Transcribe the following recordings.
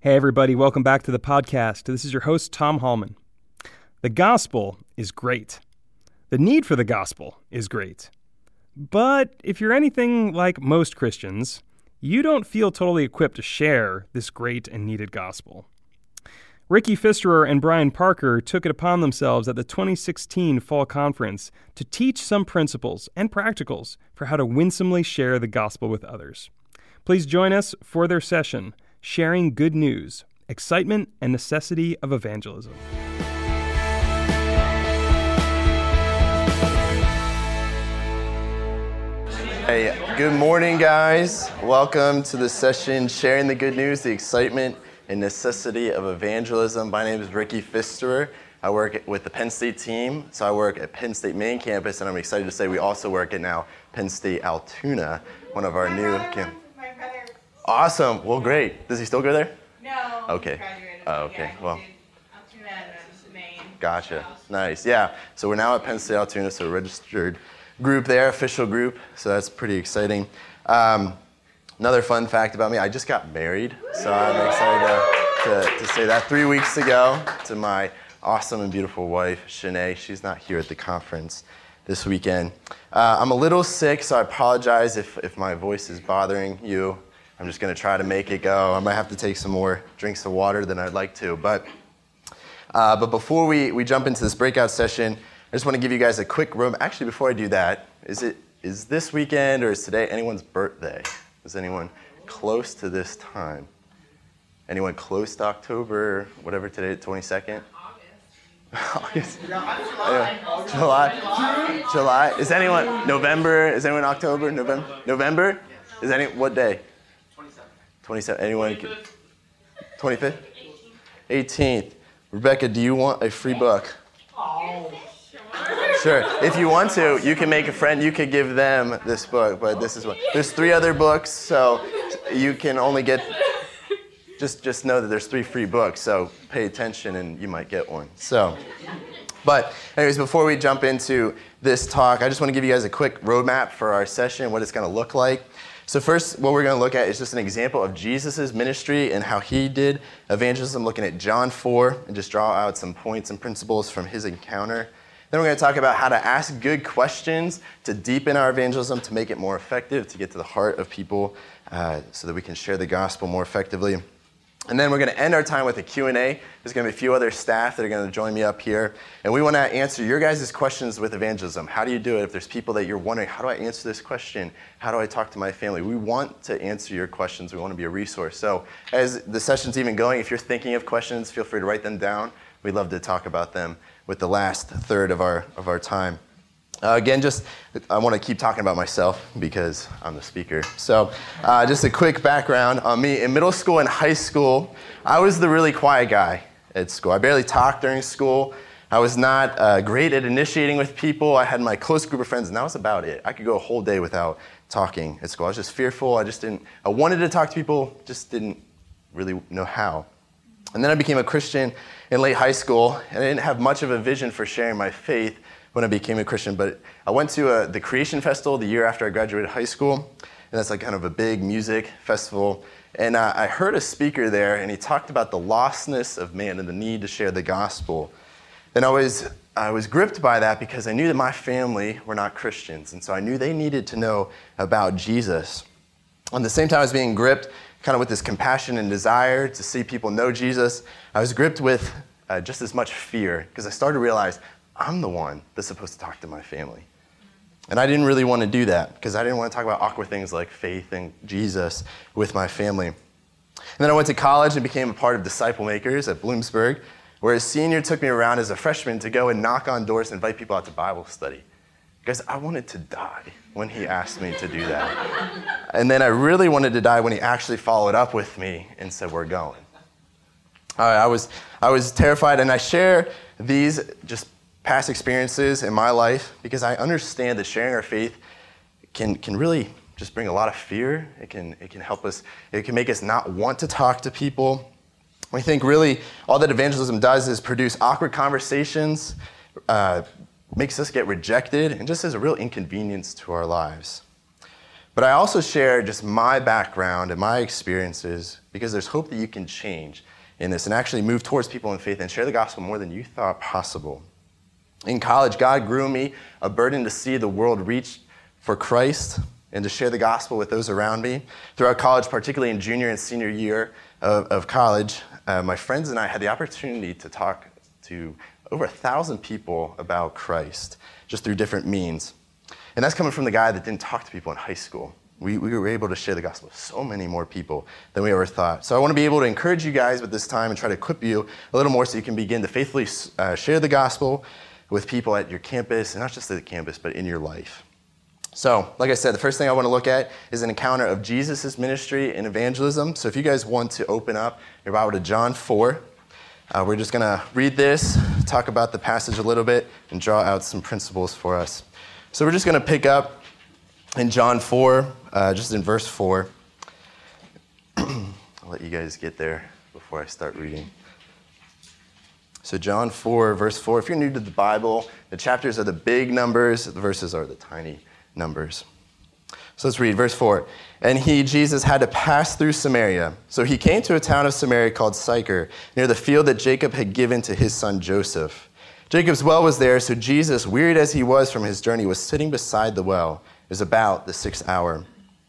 Hey everybody, welcome back to the podcast. This is your host, Tom Hallman. The gospel is great. The need for the gospel is great. But if you're anything like most Christians, you don't feel totally equipped to share this great and needed gospel. Ricky Pfisterer and Brian Parker took it upon themselves at the 2016 Fall Conference to teach some principles and practicals for how to winsomely share the gospel with others. Please join us for their session, Sharing Good News, Excitement and Necessity of Evangelism. Hey, good morning, guys. Welcome to the session, Sharing the Good News, the Excitement and Necessity of Evangelism. My name is Ricky Pfisterer. I work with the Penn State team, so I work at Penn State main campus, and I'm excited to say we also work at now Penn State Altoona, one of our new campuses. Awesome. Well, great. Does he still go there? No. Okay. Graduated. Oh, okay. Yeah, Well. Altoona and Maine. Gotcha. Nice. Yeah. So we're now at Penn State Altoona, so a registered group there, official group. So that's pretty exciting. Another fun fact about me, I just got married. So I'm excited to say that 3 weeks ago to my awesome and beautiful wife, Shanae. She's not here at the conference this weekend. I'm a little sick, so I apologize if my voice is bothering you. I'm just going to try to make it go. I might have to take some more drinks of water than I'd like to. But before we jump into this breakout session, I just want to give you guys a quick room. Actually, before I do that, is this weekend or is today anyone's birthday? Is anyone close to this time? Anyone close to October, whatever today, 22nd? August. July. Is anyone November? Is anyone October? November? Is what day? 27. Anyone? 25th? 18th. Rebecca, do you want a free book? Oh. Sure. If you want to, you can make a friend. You could give them this book, but this is one. There's 3 other books, so you can only get. Just know that there's 3 free books, so pay attention and you might get one. But anyways, before we jump into this talk, I just want to give you guys a quick roadmap for our session, what it's going to look like. So first, what we're going to look at is just an example of Jesus' ministry and how he did evangelism, looking at John 4, and just draw out some points and principles from his encounter. Then we're going to talk about how to ask good questions to deepen our evangelism, to make it more effective, to get to the heart of people so that we can share the gospel more effectively. And then we're going to end our time with a Q&A. There's going to be a few other staff that are going to join me up here. And we want to answer your guys' questions with evangelism. How do you do it? If there's people that you're wondering, how do I answer this question? How do I talk to my family? We want to answer your questions. We want to be a resource. So as the session's even going, if you're thinking of questions, feel free to write them down. We'd love to talk about them with the last third of our time. Again, I want to keep talking about myself because I'm the speaker. So just a quick background on me. In middle school and high school, I was the really quiet guy at school. I barely talked during school. I was not great at initiating with people. I had my close group of friends, and that was about it. I could go a whole day without talking at school. I was just fearful. I wanted to talk to people, just didn't really know how. And then I became a Christian in late high school, and I didn't have much of a vision for sharing my faith when I became a Christian, but I went to the Creation Festival the year after I graduated high school, and that's like kind of a big music festival, and I heard a speaker there, and he talked about the lostness of man and the need to share the gospel. And I was gripped by that because I knew that my family were not Christians, and so I knew they needed to know about Jesus. At the same time, I was being gripped kind of with this compassion and desire to see people know Jesus. I was gripped with just as much fear because I started to realize I'm the one that's supposed to talk to my family. And I didn't really want to do that because I didn't want to talk about awkward things like faith and Jesus with my family. And then I went to college and became a part of Disciple Makers at Bloomsburg, where a senior took me around as a freshman to go and knock on doors and invite people out to Bible study. Because I wanted to die when he asked me to do that. And then I really wanted to die when he actually followed up with me and said, we're going. I was terrified, and I share these just past experiences in my life because I understand that sharing our faith can really just bring a lot of fear. It can help us. It can make us not want to talk to people. We think really all that evangelism does is produce awkward conversations, makes us get rejected, and just is a real inconvenience to our lives. But I also share just my background and my experiences because there's hope that you can change in this and actually move towards people in faith and share the gospel more than you thought possible. In college, God grew me a burden to see the world reach for Christ and to share the gospel with those around me. Throughout college, particularly in junior and senior year of college, my friends and I had the opportunity to talk to over 1,000 people about Christ, just through different means. And that's coming from the guy that didn't talk to people in high school. We were able to share the gospel with so many more people than we ever thought. So I want to be able to encourage you guys with this time and try to equip you a little more so you can begin to faithfully share the gospel with people at your campus, and not just at the campus, but in your life. So, like I said, the first thing I want to look at is an encounter of Jesus' ministry and evangelism. So if you guys want to open up your Bible to John 4, we're just going to read this, talk about the passage a little bit, and draw out some principles for us. So we're just going to pick up in John 4, just in verse 4. I'll let you guys get there before I start reading. So John 4, verse 4. If you're new to the Bible, the chapters are the big numbers, the verses are the tiny numbers. So let's read verse 4. And he, Jesus, had to pass through Samaria. So he came to a town of Samaria called Sychar, near the field that Jacob had given to his son Joseph. Jacob's well was there, so Jesus, wearied as he was from his journey, was sitting beside the well. It was about the 6th hour.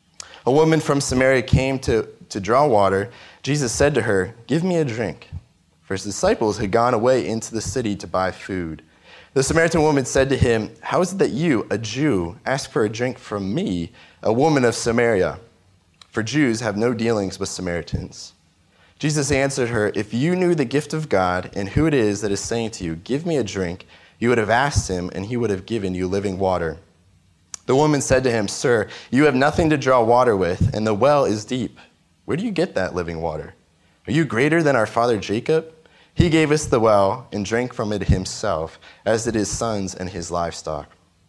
A woman from Samaria came to draw water. Jesus said to her, "Give me a drink." For his disciples had gone away into the city to buy food. The Samaritan woman said to him, "How is it that you, a Jew, ask for a drink from me, a woman of Samaria? For Jews have no dealings with Samaritans." Jesus answered her, "If you knew the gift of God and who it is that is saying to you, 'Give me a drink,' you would have asked him, and he would have given you living water." The woman said to him, "Sir, you have nothing to draw water with, and the well is deep. Where do you get that living water? Are you greater than our father Jacob? He gave us the well and drank from it himself, as did his sons and his livestock."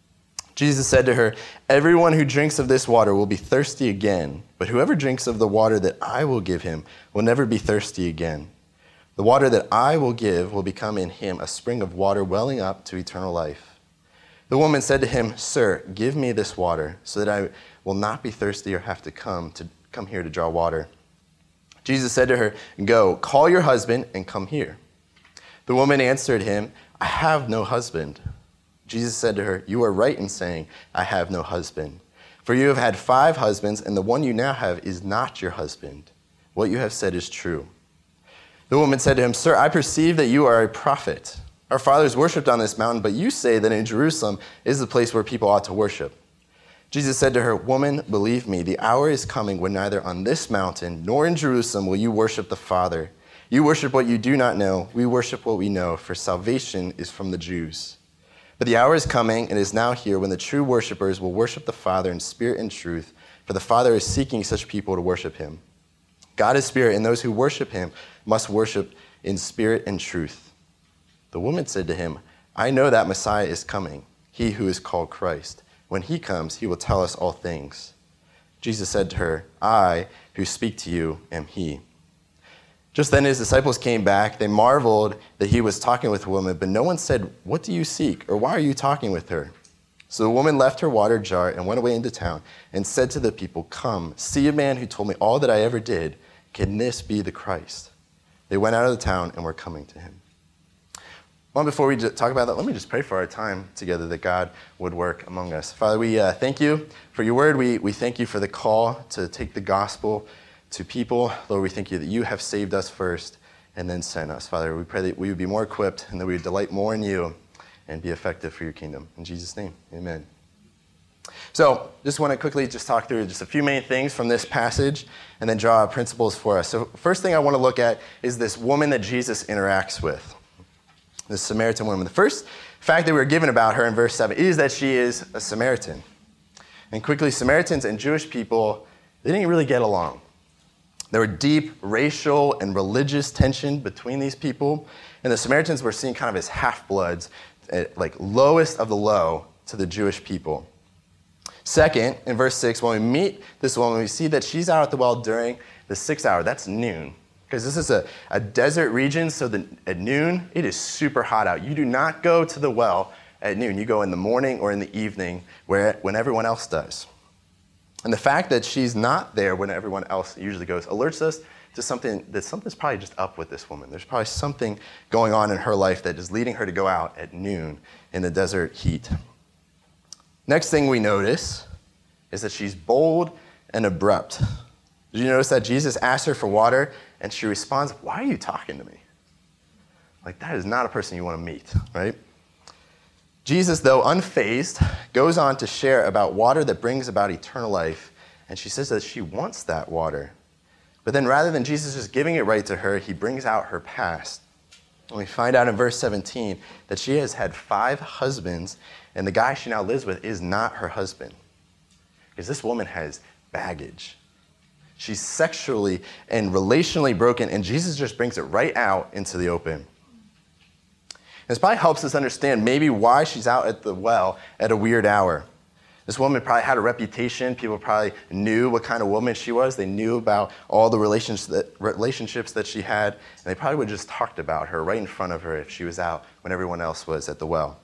Jesus said to her, "Everyone who drinks of this water will be thirsty again, but whoever drinks of the water that I will give him will never be thirsty again. The water that I will give will become in him a spring of water welling up to eternal life." The woman said to him, "Sir, give me this water, so that I will not be thirsty or have to come here to draw water." Jesus said to her, "Go, call your husband and come here." The woman answered him, "I have no husband." Jesus said to her, "You are right in saying, 'I have no husband.' For you have had 5 husbands, and the one you now have is not your husband. What you have said is true." The woman said to him, "Sir, I perceive that you are a prophet. Our fathers worshipped on this mountain, but you say that in Jerusalem is the place where people ought to worship." Jesus said to her, "Woman, believe me, the hour is coming when neither on this mountain nor in Jerusalem will you worship the Father. You worship what you do not know. We worship what we know, for salvation is from the Jews. But the hour is coming and is now here when the true worshipers will worship the Father in spirit and truth, for the Father is seeking such people to worship him. God is spirit, and those who worship him must worship in spirit and truth." The woman said to him, "I know that Messiah is coming, he who is called Christ. When he comes, he will tell us all things." Jesus said to her, "I who speak to you am he." Just then his disciples came back. They marveled that he was talking with a woman, but no one said, "What do you seek?" or "Why are you talking with her?" So the woman left her water jar and went away into town and said to the people, "Come, see a man who told me all that I ever did. Can this be the Christ?" They went out of the town and were coming to him. Well, before we talk about that, let me just pray for our time together that God would work among us. Father, we thank you for your word. We thank you for the call to take the gospel to people. Lord, we thank you that you have saved us first and then sent us. Father, we pray that we would be more equipped and that we would delight more in you and be effective for your kingdom. In Jesus' name, amen. So just want to quickly just talk through just a few main things from this passage and then draw principles for us. So first thing I want to look at is this woman that Jesus interacts with. The Samaritan woman. The first fact that we're given about her in verse 7 is that she is a Samaritan. And quickly, Samaritans and Jewish people, they didn't really get along. There were deep racial and religious tension between these people, and the Samaritans were seen kind of as half-bloods, like lowest of the low to the Jewish people. Second, in verse 6, when we meet this woman, we see that she's out at the well during the 6th hour. That's noon. Because this is a desert region, so at noon, it is super hot out. You do not go to the well at noon. You go in the morning or in the evening when everyone else does. And the fact that she's not there when everyone else usually goes alerts us to something's probably just up with this woman. There's probably something going on in her life that is leading her to go out at noon in the desert heat. Next thing we notice is that she's bold and abrupt. Did you notice that Jesus asked her for water, and she responds, "Why are you talking to me?" Like, that is not a person you want to meet, right? Jesus, though unfazed, goes on to share about water that brings about eternal life, and she says that she wants that water. But then rather than Jesus just giving it right to her, he brings out her past. And we find out in verse 17 that she has had 5 husbands, and the guy she now lives with is not her husband. Because this woman has baggage. She's sexually and relationally broken, and Jesus just brings it right out into the open. This probably helps us understand maybe why she's out at the well at a weird hour. This woman probably had a reputation. People probably knew what kind of woman she was. They knew about all the relationships that she had, and they probably would have just talked about her right in front of her if she was out when everyone else was at the well.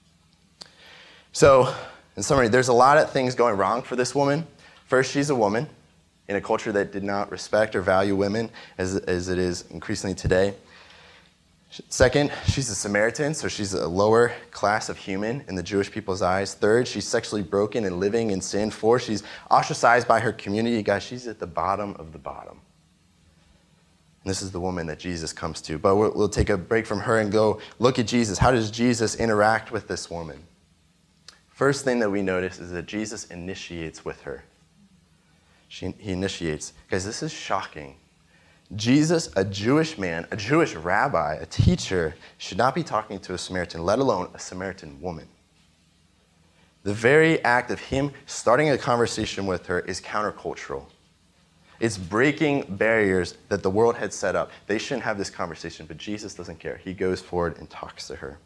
So, in summary, there's a lot of things going wrong for this woman. First, she's a woman in a culture that did not respect or value women as it is increasingly today. Second, she's a Samaritan, so she's a lower class of human in the Jewish people's eyes. Third, she's sexually broken and living in sin. Fourth, she's ostracized by her community. Guys, she's at the bottom of the bottom. And this is the woman that Jesus comes to. But we'll take a break from her and go look at Jesus. How does Jesus interact with this woman? First thing that we notice is that Jesus initiates with her. He initiates. Guys, this is shocking. Jesus, a Jewish man, a Jewish rabbi, a teacher, should not be talking to a Samaritan, let alone a Samaritan woman. The very act of him starting a conversation with her is countercultural. It's breaking barriers that the world had set up. They shouldn't have this conversation, but Jesus doesn't care. He goes forward and talks to her.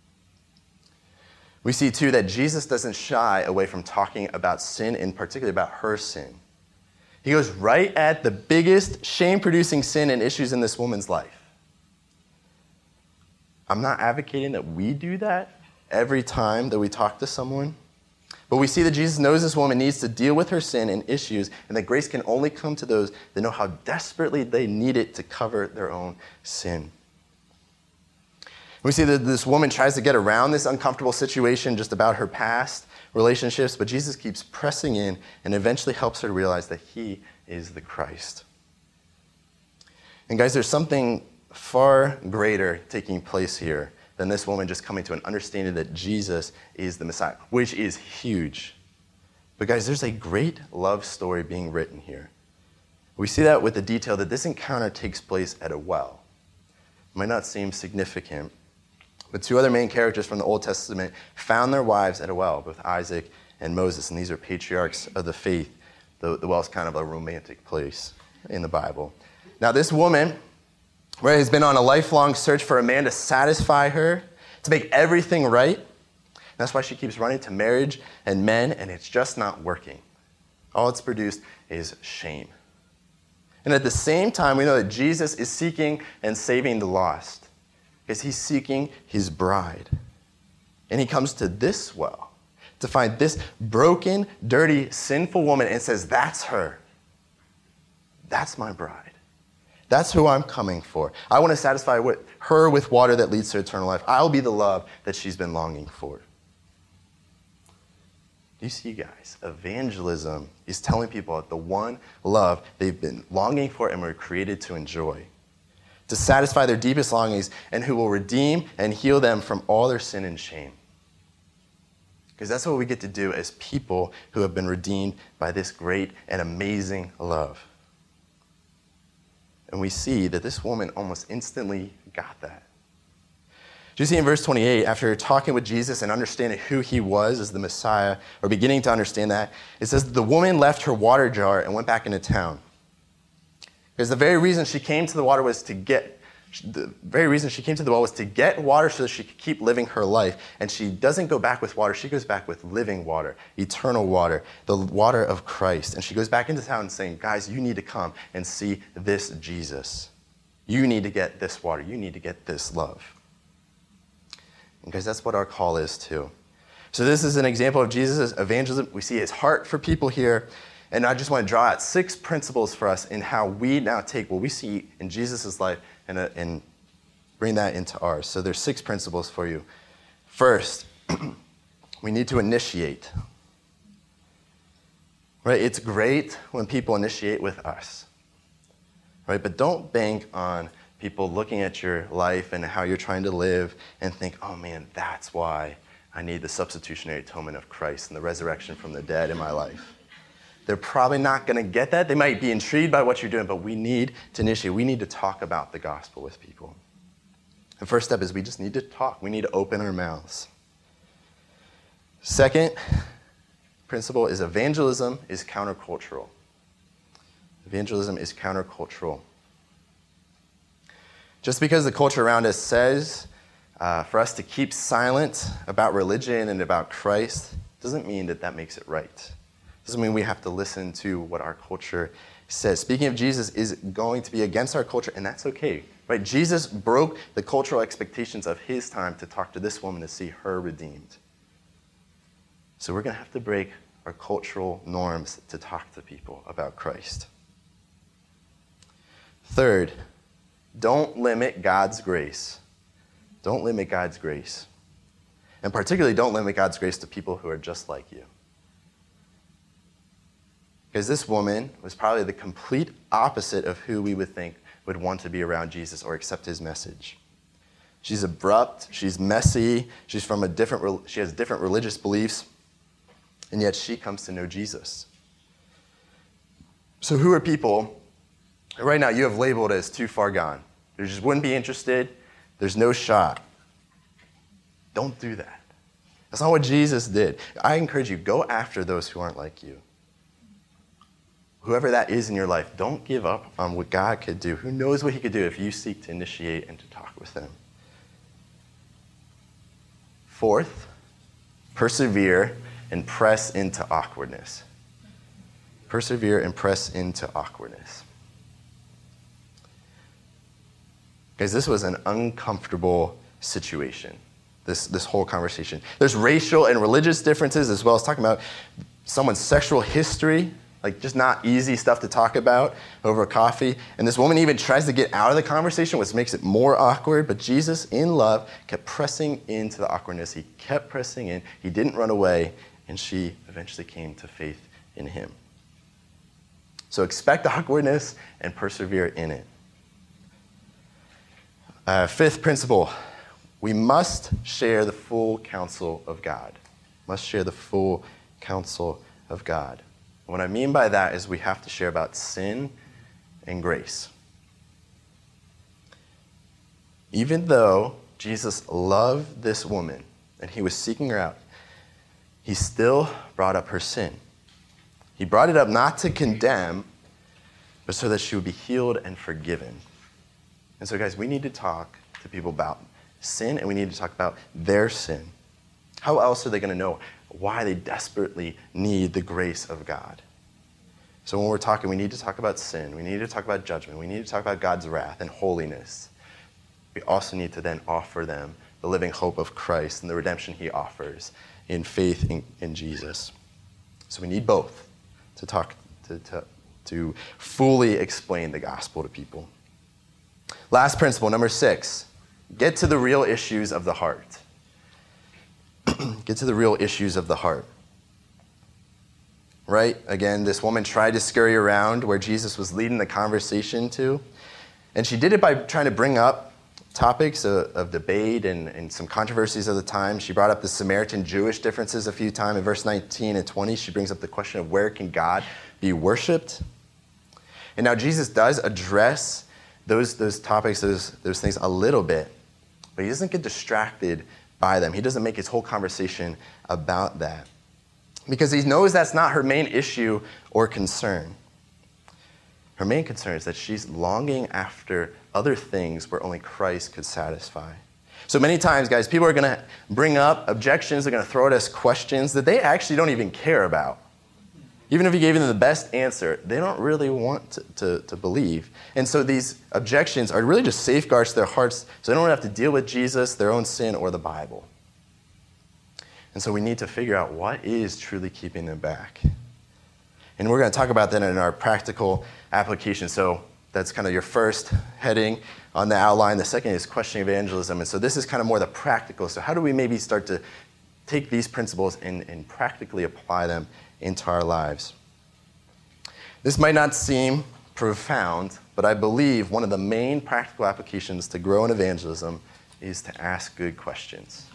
We see, too, that Jesus doesn't shy away from talking about sin, and particularly about her sin. He goes right at the biggest shame-producing sin and issues in this woman's life. I'm not advocating that we do that every time that we talk to someone, but we see that Jesus knows this woman needs to deal with her sin and issues, and that grace can only come to those that know how desperately they need it to cover their own sin. We see that this woman tries to get around this uncomfortable situation just about her past relationships, but Jesus keeps pressing in and eventually helps her to realize that he is the Christ. And guys, there's something far greater taking place here than this woman just coming to an understanding that Jesus is the Messiah, which is huge. But guys, there's a great love story being written here. We see that with the detail that this encounter takes place at a well. It might not seem significant, but 2 other main characters from the Old Testament found their wives at a well, both Isaac and Moses, and these are patriarchs of the faith. The well is kind of a romantic place in the Bible. Now, this woman, right, has been on a lifelong search for a man to satisfy her, to make everything right. That's why she keeps running to marriage and men, and it's just not working. All it's produced is shame. And at the same time, we know that Jesus is seeking and saving the lost, because he's seeking his bride. And he comes to this well to find this broken, dirty, sinful woman and says, that's her. That's my bride. That's who I'm coming for. I want to satisfy her with water that leads to eternal life. I'll be the love that she's been longing for. Do you see, guys? Evangelism is telling people that the one love they've been longing for and were created to enjoy, to satisfy their deepest longings, and who will redeem and heal them from all their sin and shame. Because that's what we get to do as people who have been redeemed by this great and amazing love. And we see that this woman almost instantly got that. Do you see in verse 28, after talking with Jesus and understanding who he was as the Messiah, or beginning to understand that, it says that the woman left her water jar and went back into town. Because the very reason she came to the water was to get, the very reason she came to the well was to get water so that she could keep living her life. And she doesn't go back with water, she goes back with living water, eternal water, the water of Christ. And she goes back into town saying, guys, you need to come and see this Jesus. You need to get this water. You need to get this love. And guys, that's what our call is too. So this is an example of Jesus' evangelism. We see his heart for people here. And I just want to draw out 6 principles for us in how we now take what we see in Jesus' life and bring that into ours. So there's 6 principles for you. First, we need to initiate. Right? It's great when people initiate with us. Right? But don't bank on people looking at your life and how you're trying to live and think, oh man, that's why I need the substitutionary atonement of Christ and the resurrection from the dead in my life. They're probably not going to get that. They might be intrigued by what you're doing, but we need to initiate. We need to talk about the gospel with people. The first step is we just need to talk. We need to open our mouths. Second principle is evangelism is countercultural. Evangelism is countercultural. Just because the culture around us says for us to keep silent about religion and about Christ doesn't mean that makes it right. Doesn't mean we have to listen to what our culture says. Speaking of Jesus is going to be against our culture, and that's okay. Right? Jesus broke the cultural expectations of his time to talk to this woman to see her redeemed. So we're going to have to break our cultural norms to talk to people about Christ. Third, don't limit God's grace. Don't limit God's grace. And particularly, don't limit God's grace to people who are just like you. Because this woman was probably the complete opposite of who we would think would want to be around Jesus or accept his message. She's abrupt, she's messy, she has different religious beliefs, and yet she comes to know Jesus. So who are people right now you have labeled as too far gone? They just wouldn't be interested, there's no shot. Don't do that. That's not what Jesus did. I encourage you, go after those who aren't like you. Whoever that is in your life, don't give up on what God could do. Who knows what he could do if you seek to initiate and to talk with them. Fourth, persevere and press into awkwardness. Persevere and press into awkwardness. Guys, this was an uncomfortable situation, this whole conversation. There's racial and religious differences as well as talking about someone's sexual history. Like, just not easy stuff to talk about over coffee. And this woman even tries to get out of the conversation, which makes it more awkward. But Jesus, in love, kept pressing into the awkwardness. He kept pressing in. He didn't run away. And she eventually came to faith in him. So expect awkwardness and persevere in it. Fifth principle, we must share the full counsel of God. Must share the full counsel of God. What I mean by that is we have to share about sin and grace. Even though Jesus loved this woman and he was seeking her out, he still brought up her sin. He brought it up not to condemn, but so that she would be healed and forgiven. And so, guys, we need to talk to people about sin, and we need to talk about their sin. How else are they going to know why they desperately need the grace of God? So when we're talking, we need to talk about sin. We need to talk about judgment. We need to talk about God's wrath and holiness. We also need to then offer them the living hope of Christ and the redemption he offers in faith in Jesus. So we need both to talk to fully explain the gospel to people. Last principle, number 6, get to the real issues of the heart. Get to the real issues of the heart. Right? Again, this woman tried to scurry around where Jesus was leading the conversation to. And she did it by trying to bring up topics of debate and some controversies of the time. She brought up the Samaritan-Jewish differences a few times. In verse 19 and 20, she brings up the question of where can God be worshipped? And now Jesus does address those topics, those things a little bit, but he doesn't get distracted by them. He doesn't make his whole conversation about that because he knows that's not her main issue or concern. Her main concern is that she's longing after other things where only Christ could satisfy. So many times, guys, people are going to bring up objections. They're going to throw at us questions that they actually don't even care about. Even if you gave them the best answer, they don't really want to believe. And so these objections are really just safeguards to their hearts so they don't have to deal with Jesus, their own sin, or the Bible. And so we need to figure out what is truly keeping them back. And we're going to talk about that in our practical application. So that's kind of your first heading on the outline. The second is questioning evangelism. And so this is kind of more the practical. So how do we maybe start to take these principles and practically apply them into our lives? This might not seem profound, but I believe one of the main practical applications to grow in evangelism is to ask good questions.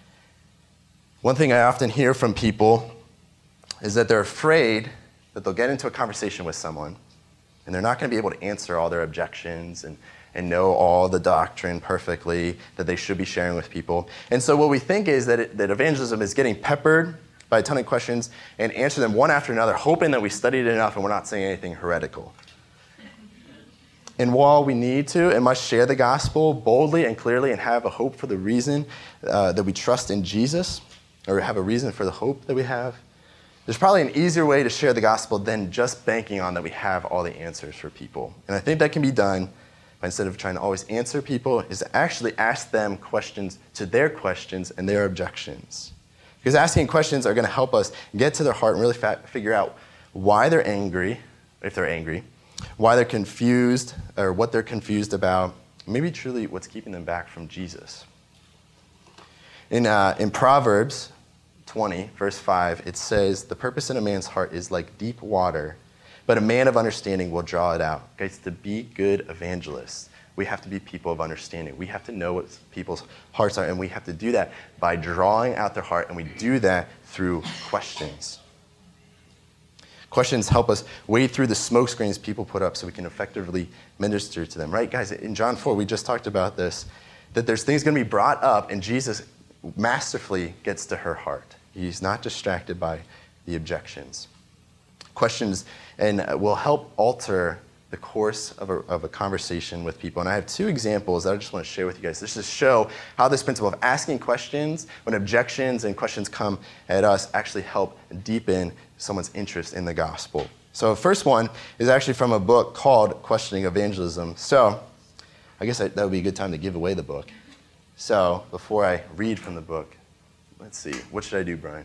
One thing I often hear from people is that they're afraid that they'll get into a conversation with someone and they're not going to be able to answer all their objections and know all the doctrine perfectly that they should be sharing with people. And so what we think is that evangelism is getting peppered by a ton of questions and answer them one after another, hoping that we studied it enough and we're not saying anything heretical. And while we need to and must share the gospel boldly and clearly and have a hope for the reason that we trust in Jesus, or have a reason for the hope that we have, there's probably an easier way to share the gospel than just banking on that we have all the answers for people. And I think that can be done by, instead of trying to always answer people, is to actually ask them questions to their questions and their objections. Because asking questions are going to help us get to their heart and really figure out why they're angry, if they're angry, why they're confused, or what they're confused about, maybe truly what's keeping them back from Jesus. In Proverbs 20, verse 5, it says, "The purpose in a man's heart is like deep water, but a man of understanding will draw it out." Guys, to be good evangelists, we have to be people of understanding. We have to know what people's hearts are, and we have to do that by drawing out their heart, and we do that through questions. Questions help us wade through the smoke screens people put up so we can effectively minister to them. Right, guys? In John 4, we just talked about this, that there's things going to be brought up, and Jesus masterfully gets to her heart. He's not distracted by the objections. Questions will help alter the course of a conversation with people. And I have two examples that I just want to share with you guys. This just show how this principle of asking questions when objections and questions come at us actually help deepen someone's interest in the gospel. So the first one is actually from a book called Questioning Evangelism. So I guess that would be a good time to give away the book. So before I read from the book, let's see. What should I do, Brian?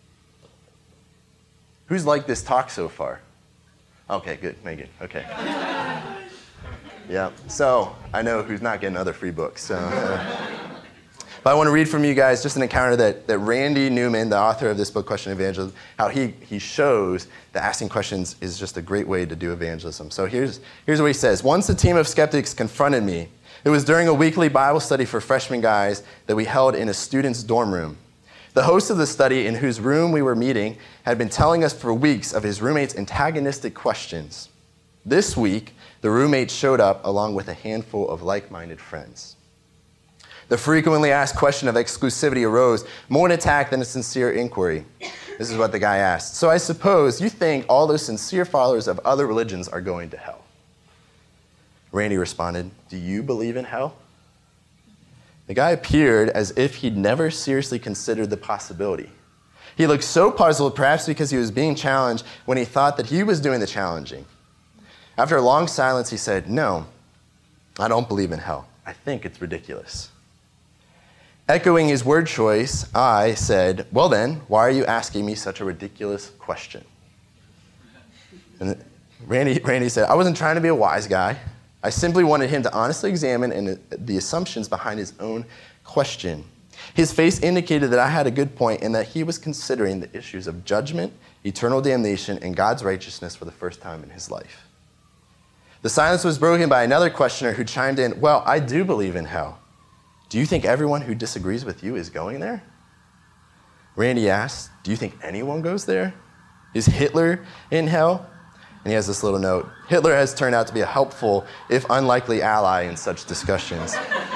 Who's liked this talk so far? Okay, good. Megan. Okay. Yeah. So I know who's not getting other free books. So, but I want to read from you guys just an encounter that Randy Newman, the author of this book, Questioning Evangelism, how he shows that asking questions is just a great way to do evangelism. So here's what he says. "Once a team of skeptics confronted me. It was during a weekly Bible study for freshman guys that we held in a student's dorm room. The host of the study, in whose room we were meeting, had been telling us for weeks of his roommate's antagonistic questions. This week, the roommate showed up along with a handful of like-minded friends. The frequently asked question of exclusivity arose, more an attack than a sincere inquiry." This is what the guy asked. "So I suppose you think all those sincere followers of other religions are going to hell?" Randy responded, "Do you believe in hell?" The guy appeared as if he'd never seriously considered the possibility. He looked so puzzled, perhaps because he was being challenged, when he thought that he was doing the challenging. After a long silence, he said, "No, I don't believe in hell. I think it's ridiculous." Echoing his word choice, I said, "Well then, why are you asking me such a ridiculous question?" And Randy said, "I wasn't trying to be a wise guy. I simply wanted him to honestly examine the assumptions behind his own question. His face indicated that I had a good point and that he was considering the issues of judgment, eternal damnation, and God's righteousness for the first time in his life." The silence was broken by another questioner who chimed in, "Well, I do believe in hell. Do you think everyone who disagrees with you is going there?" Randy asked, "Do you think anyone goes there? Is Hitler in hell?" And he has this little note. "Hitler has turned out to be a helpful, if unlikely, ally in such discussions."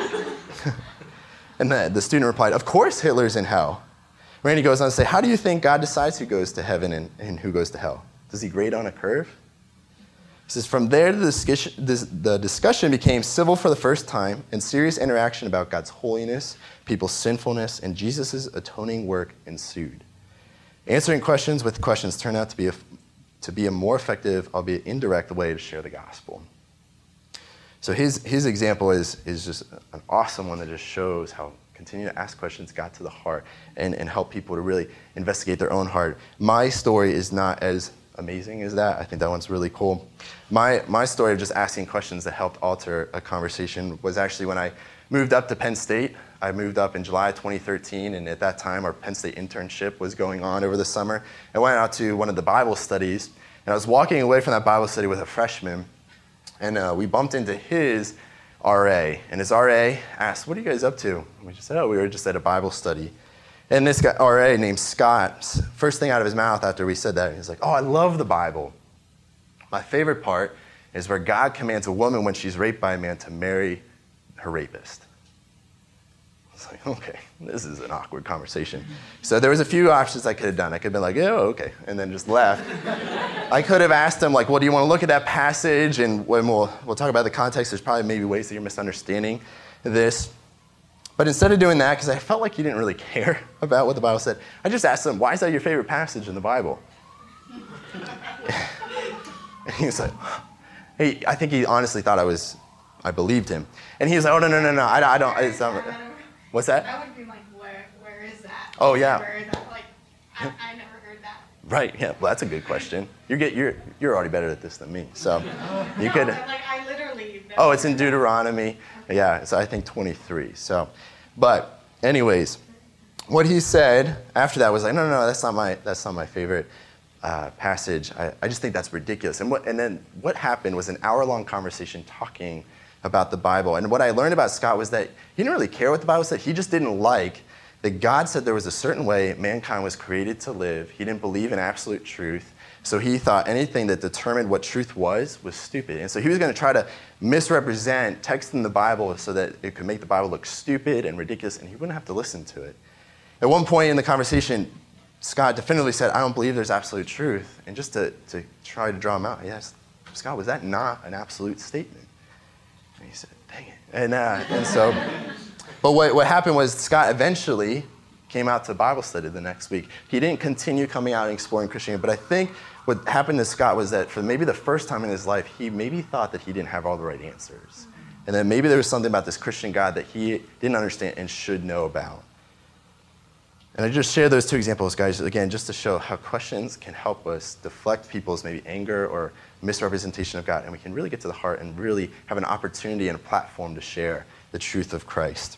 And the student replied, "Of course Hitler's in hell." Randy goes on to say, "How do you think God decides who goes to heaven and who goes to hell? Does he grade on a curve?" He says, "From there, the discussion became civil for the first time, and serious interaction about God's holiness, people's sinfulness, and Jesus' atoning work ensued. Answering questions with questions turned out to be a more effective, albeit indirect, way to share the gospel." So his example is just an awesome one that just shows how continuing to ask questions got to the heart and help people to really investigate their own heart. My story is not as amazing as that. I think that one's really cool. My story of just asking questions that helped alter a conversation was actually when I moved up to Penn State. I moved up in July 2013, and at that time, our Penn State internship was going on over the summer. I went out to one of the Bible studies, and I was walking away from that Bible study with a freshman, and we bumped into his RA, and his RA asked, "What are you guys up to?" And we just said, "Oh, we were just at a Bible study." And this guy, RA named Scott, first thing out of his mouth after we said that, he was like, "Oh, I love the Bible. My favorite part is where God commands a woman when she's raped by a man to marry her rapist." I was like, okay, this is an awkward conversation. So there was a few options I could have done. I could have been like, "Oh, okay," and then just left. I could have asked him, like, "Well, do you want to look at that passage?" And when we'll talk about the context, there's probably maybe ways that you're misunderstanding this. But instead of doing that, because I felt like he didn't really care about what the Bible said, I just asked him, "Why is that your favorite passage in the Bible?" And he was like, "Hey," I think he honestly thought I believed him. And he was like, "Oh, no, I don't, it's not." What's that? I would be like, where is that? Oh, yeah. Where is that? Like, I never heard that. Right, yeah, well, that's a good question. You're already better at this than me, so you No, could. but like, I literally. Oh, it's in Deuteronomy. Yeah, so I think 23. So, but anyways, what he said after that was like, no, that's not my favorite passage. I just think that's ridiculous. And then what happened was an hour-long conversation talking about the Bible. And what I learned about Scott was that he didn't really care what the Bible said. He just didn't like that God said there was a certain way mankind was created to live. He didn't believe in absolute truth. So he thought anything that determined what truth was stupid. And so he was going to try to misrepresent text in the Bible so that it could make the Bible look stupid and ridiculous, and he wouldn't have to listen to it. At one point in the conversation, Scott definitively said, "I don't believe there's absolute truth." And just to try to draw him out, I asked, "Scott, was that not an absolute statement?" And he said, "Dang it." And so, but what happened was Scott eventually came out to Bible study the next week. He didn't continue coming out and exploring Christianity, but I think what happened to Scott was that for maybe the first time in his life, he maybe thought that he didn't have all the right answers. And that maybe there was something about this Christian God that he didn't understand and should know about. And I just share those two examples, guys, again, just to show how questions can help us deflect people's maybe anger or misrepresentation of God, and we can really get to the heart and really have an opportunity and a platform to share the truth of Christ.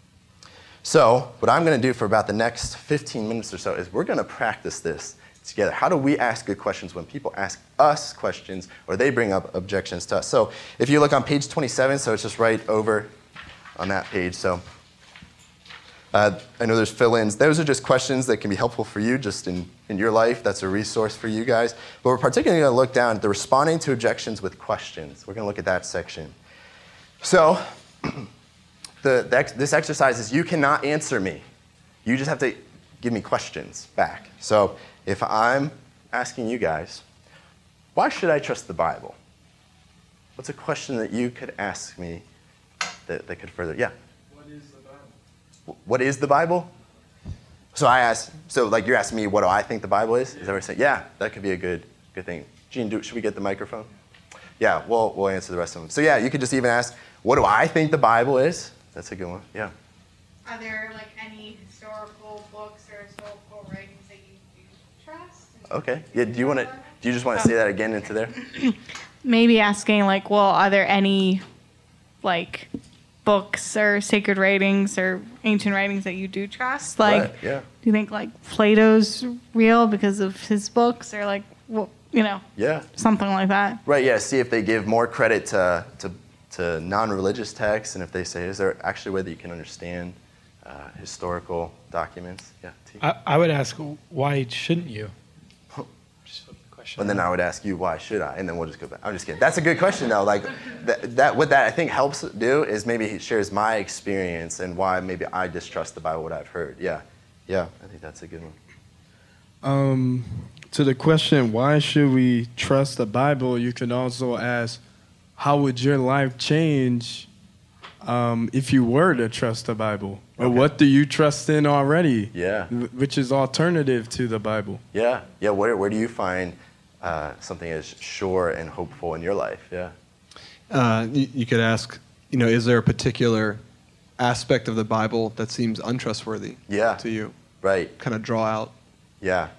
So what I'm going to do for about the next 15 minutes or so is we're going to practice this together. How do we ask good questions when people ask us questions or they bring up objections to us? So if you look on page 27, so it's just right over on that page. So I know there's fill-ins. Those are just questions that can be helpful for you just in your life. That's a resource for you guys. But we're particularly going to look down at the responding to objections with questions. We're going to look at that section. So this exercise is you cannot answer me. You just have to give me questions back. So if I'm asking you guys, why should I trust the Bible? What's a question that you could ask me that could further, yeah? What is the Bible? So like you're asking me, what do I think the Bible is? Is that what you're saying? Yeah, that could be a good thing. Gene, should we get the microphone? Yeah, we'll answer the rest of them. So yeah, you could just even ask, what do I think the Bible is? That's a good one, yeah. Are there like any historical books or historical writings that you trust? Okay, yeah, do you just want to say that again into there? Maybe asking like, well, are there any like books or sacred writings or ancient writings that you do trust? Like, right, yeah. Do you think like Plato's real because of his books, or like, well, yeah, something like that? Right, yeah. See if they give more credit to non-religious texts, and if they say, is there actually a way that you can understand historical documents? Yeah. T. I would ask, why shouldn't you? Just flip the question. And then I would ask you, why should I? And then we'll just go back. I'm just kidding. That's a good question, though. Like what that I think helps do is maybe he shares my experience and why maybe I distrust the Bible, what I've heard. Yeah, I think that's a good one. To the question, why should we trust the Bible, you can also ask, how would your life change if you were to trust the Bible? Or what do you trust in already? Yeah. Which is alternative to the Bible. Yeah. Where do you find something as sure and hopeful in your life? Yeah. You could ask, is there a particular aspect of the Bible that seems untrustworthy to you? Right. Kind of draw out. Yeah.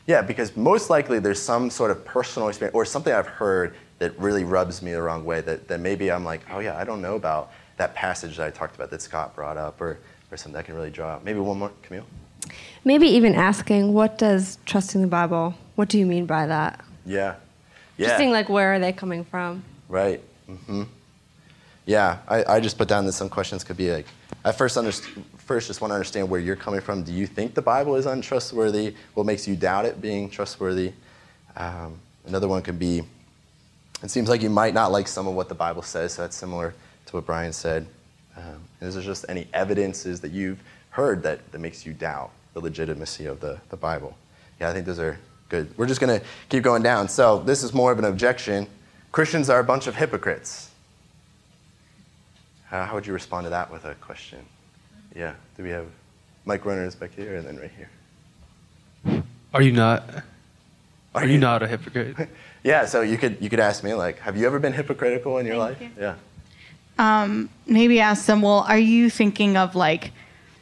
Yeah, because most likely there's some sort of personal experience or something I've heard that really rubs me the wrong way, that maybe I'm like, oh yeah, I don't know about that passage that I talked about that Scott brought up, or something that can really draw out. Maybe one more, Camille? Maybe even asking, what does trusting the Bible, what do you mean by that? Yeah. Just seeing, like, where are they coming from? Right. Mm-hmm. Yeah, I just put down that some questions could be like, I first just want to understand where you're coming from. Do you think the Bible is untrustworthy? What makes you doubt it being trustworthy? Another one could be, it seems like you might not like some of what the Bible says, so that's similar to what Brian said. Is there just any evidences that you've heard that makes you doubt the legitimacy of the Bible? Yeah, I think those are good. We're just going to keep going down. So this is more of an objection. Christians are a bunch of hypocrites. How would you respond to that with a question? Yeah, do we have mic runners back here and then right here? Are you not a hypocrite? Yeah, so you could ask me, like, have you ever been hypocritical in your life? Yeah. Maybe ask them, well, are you thinking of like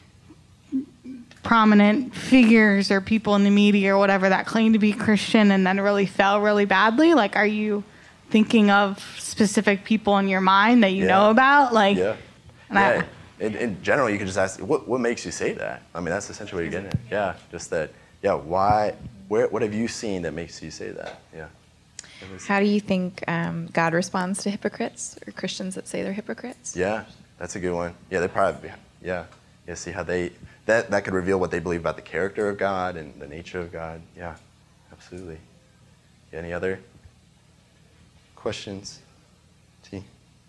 prominent figures or people in the media or whatever that claim to be Christian and then really fell really badly? Like, are you thinking of specific people in your mind that you know about? Like, yeah. In general, you could just ask, what makes you say that? I mean, that's essentially what you're getting at. Yeah, just that. Yeah, why? What have you seen that makes you say that? Yeah. How do you think God responds to hypocrites or Christians that say they're hypocrites? Yeah, that's a good one. Yeah, they probably, yeah, see how that could reveal what they believe about the character of God and the nature of God. Yeah, absolutely. Any other questions? T?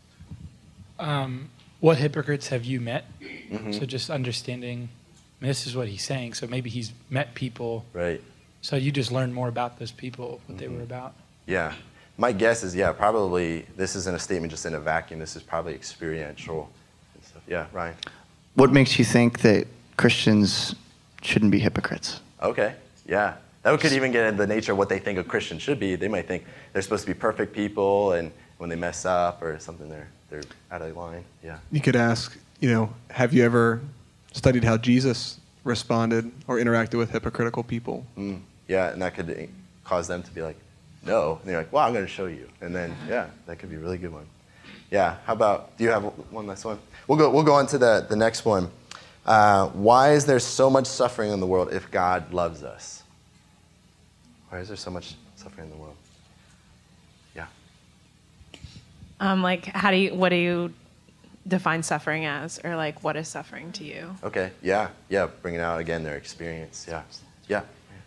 What hypocrites have you met? Mm-hmm. So just understanding, I mean, this is what he's saying. So maybe he's met people. Right. So you just learn more about those people, what they were about. Yeah. My guess is, probably this isn't a statement just in a vacuum. This is probably experiential and stuff. Yeah, Ryan? What makes you think that Christians shouldn't be hypocrites? Okay, yeah. That could even get into the nature of what they think a Christian should be. They might think they're supposed to be perfect people, and when they mess up or something, they're out of line. Yeah. You could ask, have you ever studied how Jesus responded or interacted with hypocritical people? Yeah, and that could cause them to be like, no. And you're like, well, I'm going to show you. And then, yeah, that could be a really good one. Yeah, how about, do you have one last one? We'll go on to the next one. Why is there so much suffering in the world if God loves us? Why is there so much suffering in the world? Yeah. What do you define suffering as? Or like, what is suffering to you? Okay, yeah, bringing out again their experience, yeah.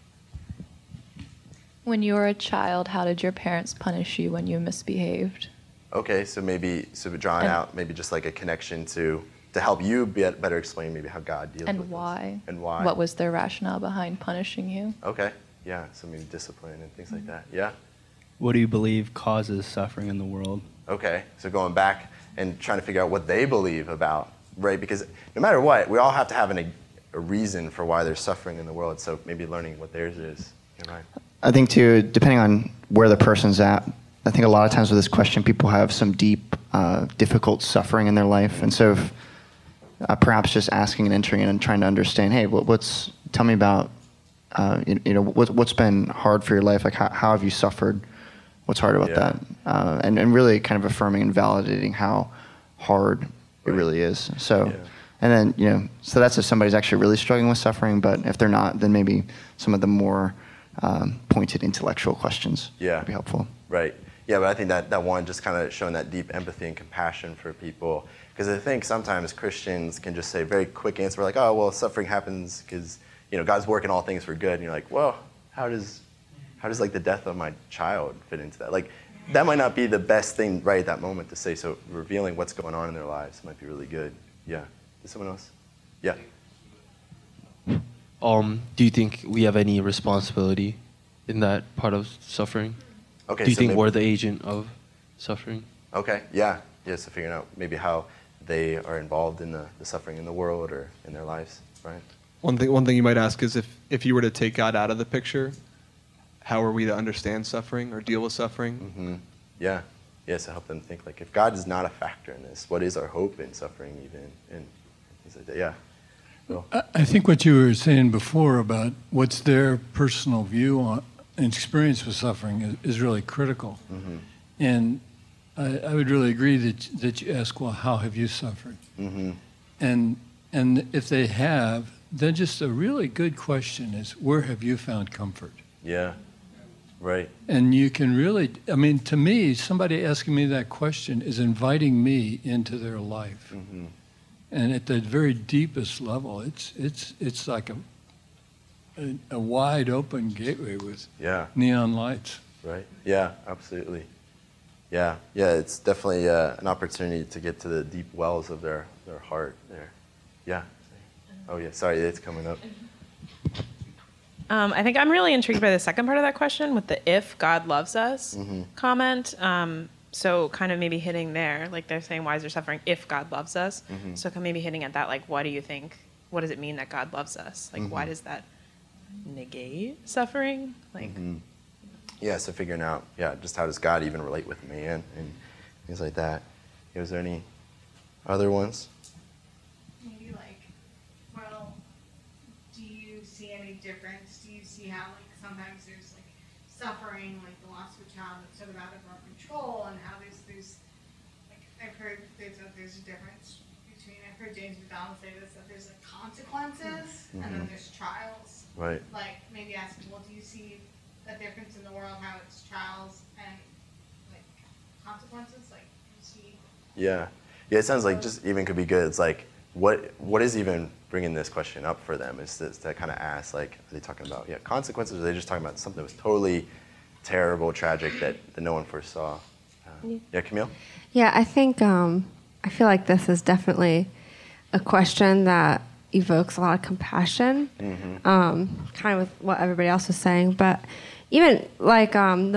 When you were a child, how did your parents punish you when you misbehaved? Okay, so drawing out maybe just like a connection to help you better explain maybe how God deals with us. And why. What was their rationale behind punishing you? Okay, yeah, so maybe discipline and things like that, yeah. What do you believe causes suffering in the world? Okay, so going back and trying to figure out what they believe about, right? Because no matter what, we all have to have a reason for why there's suffering in the world, so maybe learning what theirs is. Yeah, right. I think, too, depending on where the person's at, I think a lot of times with this question, people have some deep, difficult suffering in their life. And so perhaps just asking and entering in and trying to understand, hey, tell me about, what's been hard for your life? Like, how have you suffered? What's hard about that? And really kind of affirming and validating how hard it really is. So, and then, so that's if somebody's actually really struggling with suffering. But if they're not, then maybe some of the more pointed intellectual questions would be helpful. Right. Yeah, but I think that one just kind of showing that deep empathy and compassion for people. Because I think sometimes Christians can just say a very quick answer, like, oh, well, suffering happens because, God's working all things for good. And you're like, well, how does like the death of my child fit into that? Like, that might not be the best thing right at that moment to say. So revealing what's going on in their lives might be really good. Yeah. Is someone else? Yeah. Do you think we have any responsibility in that part of suffering? Okay. Do you think we're the agent of suffering? Okay. Yeah. So figuring out maybe how they are involved in the suffering in the world or in their lives, right? One thing you might ask is if you were to take God out of the picture, how are we to understand suffering or deal with suffering? Mm-hmm. Yeah. So help them think, like, if God is not a factor in this, what is our hope in suffering even? And things like that. Yeah. Bill? I think what you were saying before about what's their personal view on and experience with suffering is really critical. Mm-hmm. And I would really agree that you ask, well, how have you suffered? Mm-hmm. And if they have, then just a really good question is, where have you found comfort? Yeah, right. And you can really, I mean, to me, somebody asking me that question is inviting me into their life. Mm-hmm. And at the very deepest level, it's like a wide open gateway with neon lights. Right. Yeah, absolutely. Yeah, it's definitely an opportunity to get to the deep wells of their heart there. Yeah. Oh, yeah, sorry, it's coming up. I think I'm really intrigued by the second part of that question with the if God loves us comment. So kind of maybe hitting there, like they're saying, why is there suffering if God loves us? Mm-hmm. So kind of maybe hitting at that, like, what do you think? What does it mean that God loves us? Like, why does that negate suffering? Like, Yeah, so figuring out, just how does God even relate with me and things like that. Was there any other ones? Maybe like, well, do you see any difference? Do you see how like sometimes there's like suffering, like the loss of a child that's sort of out of our control, and how there's like I've heard there's a difference between, I've heard James McDonald say this, that there's like consequences and then there's trials. Right. Like maybe asking, well, do you see a difference in the world, how it's trials and like consequences? Like, do you see? Yeah, it sounds like just even could be good. It's like, what is even bringing this question up for them? Is to kind of ask, like, are they talking about consequences, or are they just talking about something that was totally terrible, tragic, that no one foresaw? Camille? Yeah, I think, I feel like this is definitely a question that evokes a lot of compassion, kind of with what everybody else was saying. But even like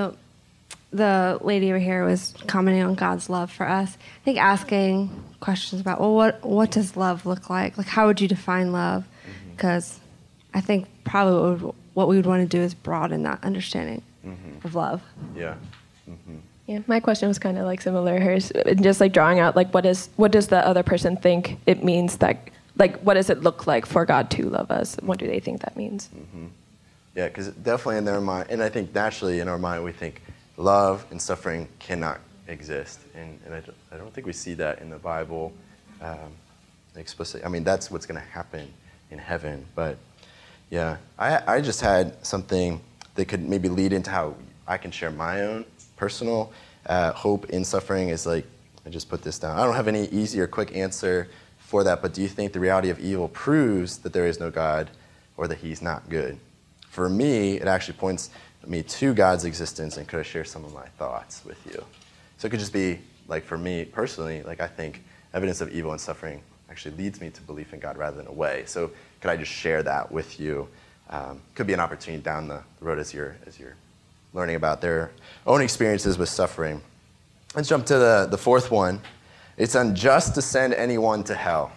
the lady over here was commenting on God's love for us. I think asking questions about, well, what does love look like? Like, how would you define love? Because I think probably what we would want to do is broaden that understanding of love. Yeah. Yeah, my question was kind of like similar to hers, just like drawing out like what does the other person think it means, that like what does it look like for God to love us? What do they think that means? Yeah, because definitely in their mind, and I think naturally in our mind we think love and suffering cannot exist, and I don't think we see that in the Bible explicitly. I mean, that's what's going to happen in heaven. But yeah, I just had something that could maybe lead into how I can share my own personal hope in suffering. Is like, I just put this down. I don't have any easy or quick answer for that, but do you think the reality of evil proves that there is no God or that he's not good? For me, it actually points me to God's existence, and could I share some of my thoughts with you? So it could just be, like for me personally, like I think evidence of evil and suffering actually leads me to belief in God rather than away. So could I just share that with you? Could be an opportunity down the road as you're learning about their own experiences with suffering. Let's jump to the fourth one. It's unjust to send anyone to hell.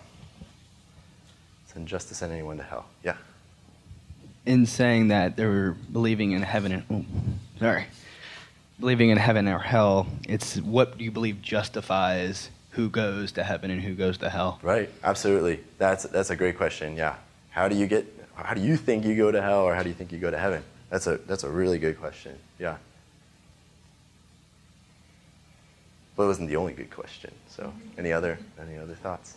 It's unjust to send anyone to hell. Yeah. In saying that they were believing in heaven believing in heaven or hell, it's what do you believe justifies who goes to heaven and who goes to hell? Right, absolutely. That's a great question. Yeah. How do you think you go to hell, or how do you think you go to heaven? That's a really good question. Yeah. But it wasn't the only good question. So any other thoughts?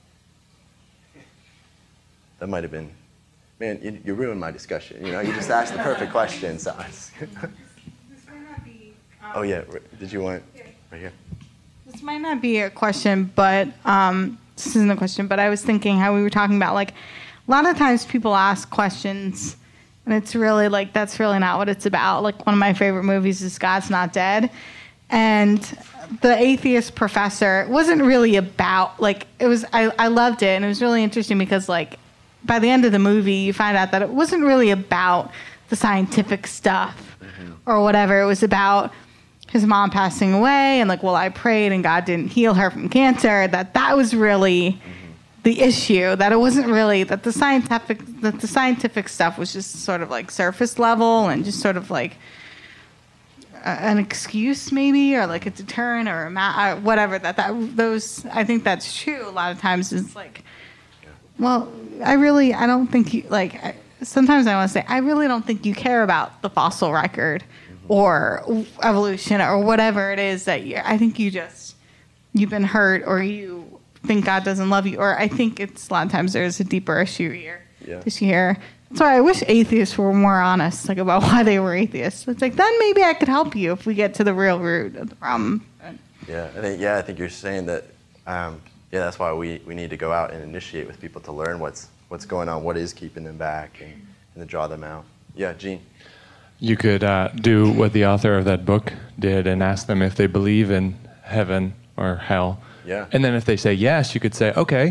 That might have been, man, you ruined my discussion. You just asked the perfect question. So This might not be. Oh yeah, did you want right here? This might not be a question, but this isn't a question. But I was thinking how we were talking about, like, a lot of times people ask questions, and it's really like that's really not what it's about. Like, one of my favorite movies is God's Not Dead, and the atheist professor, it wasn't really about, like, it was. I loved it, and it was really interesting because, like, by the end of the movie, you find out that it wasn't really about the scientific stuff or whatever. It was about his mom passing away, and like, well, I prayed and God didn't heal her from cancer. That was really the issue. That it wasn't really that the scientific stuff was just sort of like surface level and just sort of like an excuse maybe, or like a deterrent, or whatever. Those I think that's true. A lot of times it's like Well, I don't think you, sometimes I want to say, I really don't think you care about the fossil record or evolution or whatever it is I think you've been hurt or you think God doesn't love you. Or I think it's a lot of times there's a deeper issue here. Yeah. This year. That's why I wish atheists were more honest, about why they were atheists. It's then maybe I could help you if we get to the real root of the problem. Yeah, I think you're saying that. That's why we need to go out and initiate with people to learn what's going on, what is keeping them back, and to draw them out. Yeah, Gene. You could do what the author of that book did and ask them if they believe in heaven or hell. Yeah. And then if they say yes, you could say, okay.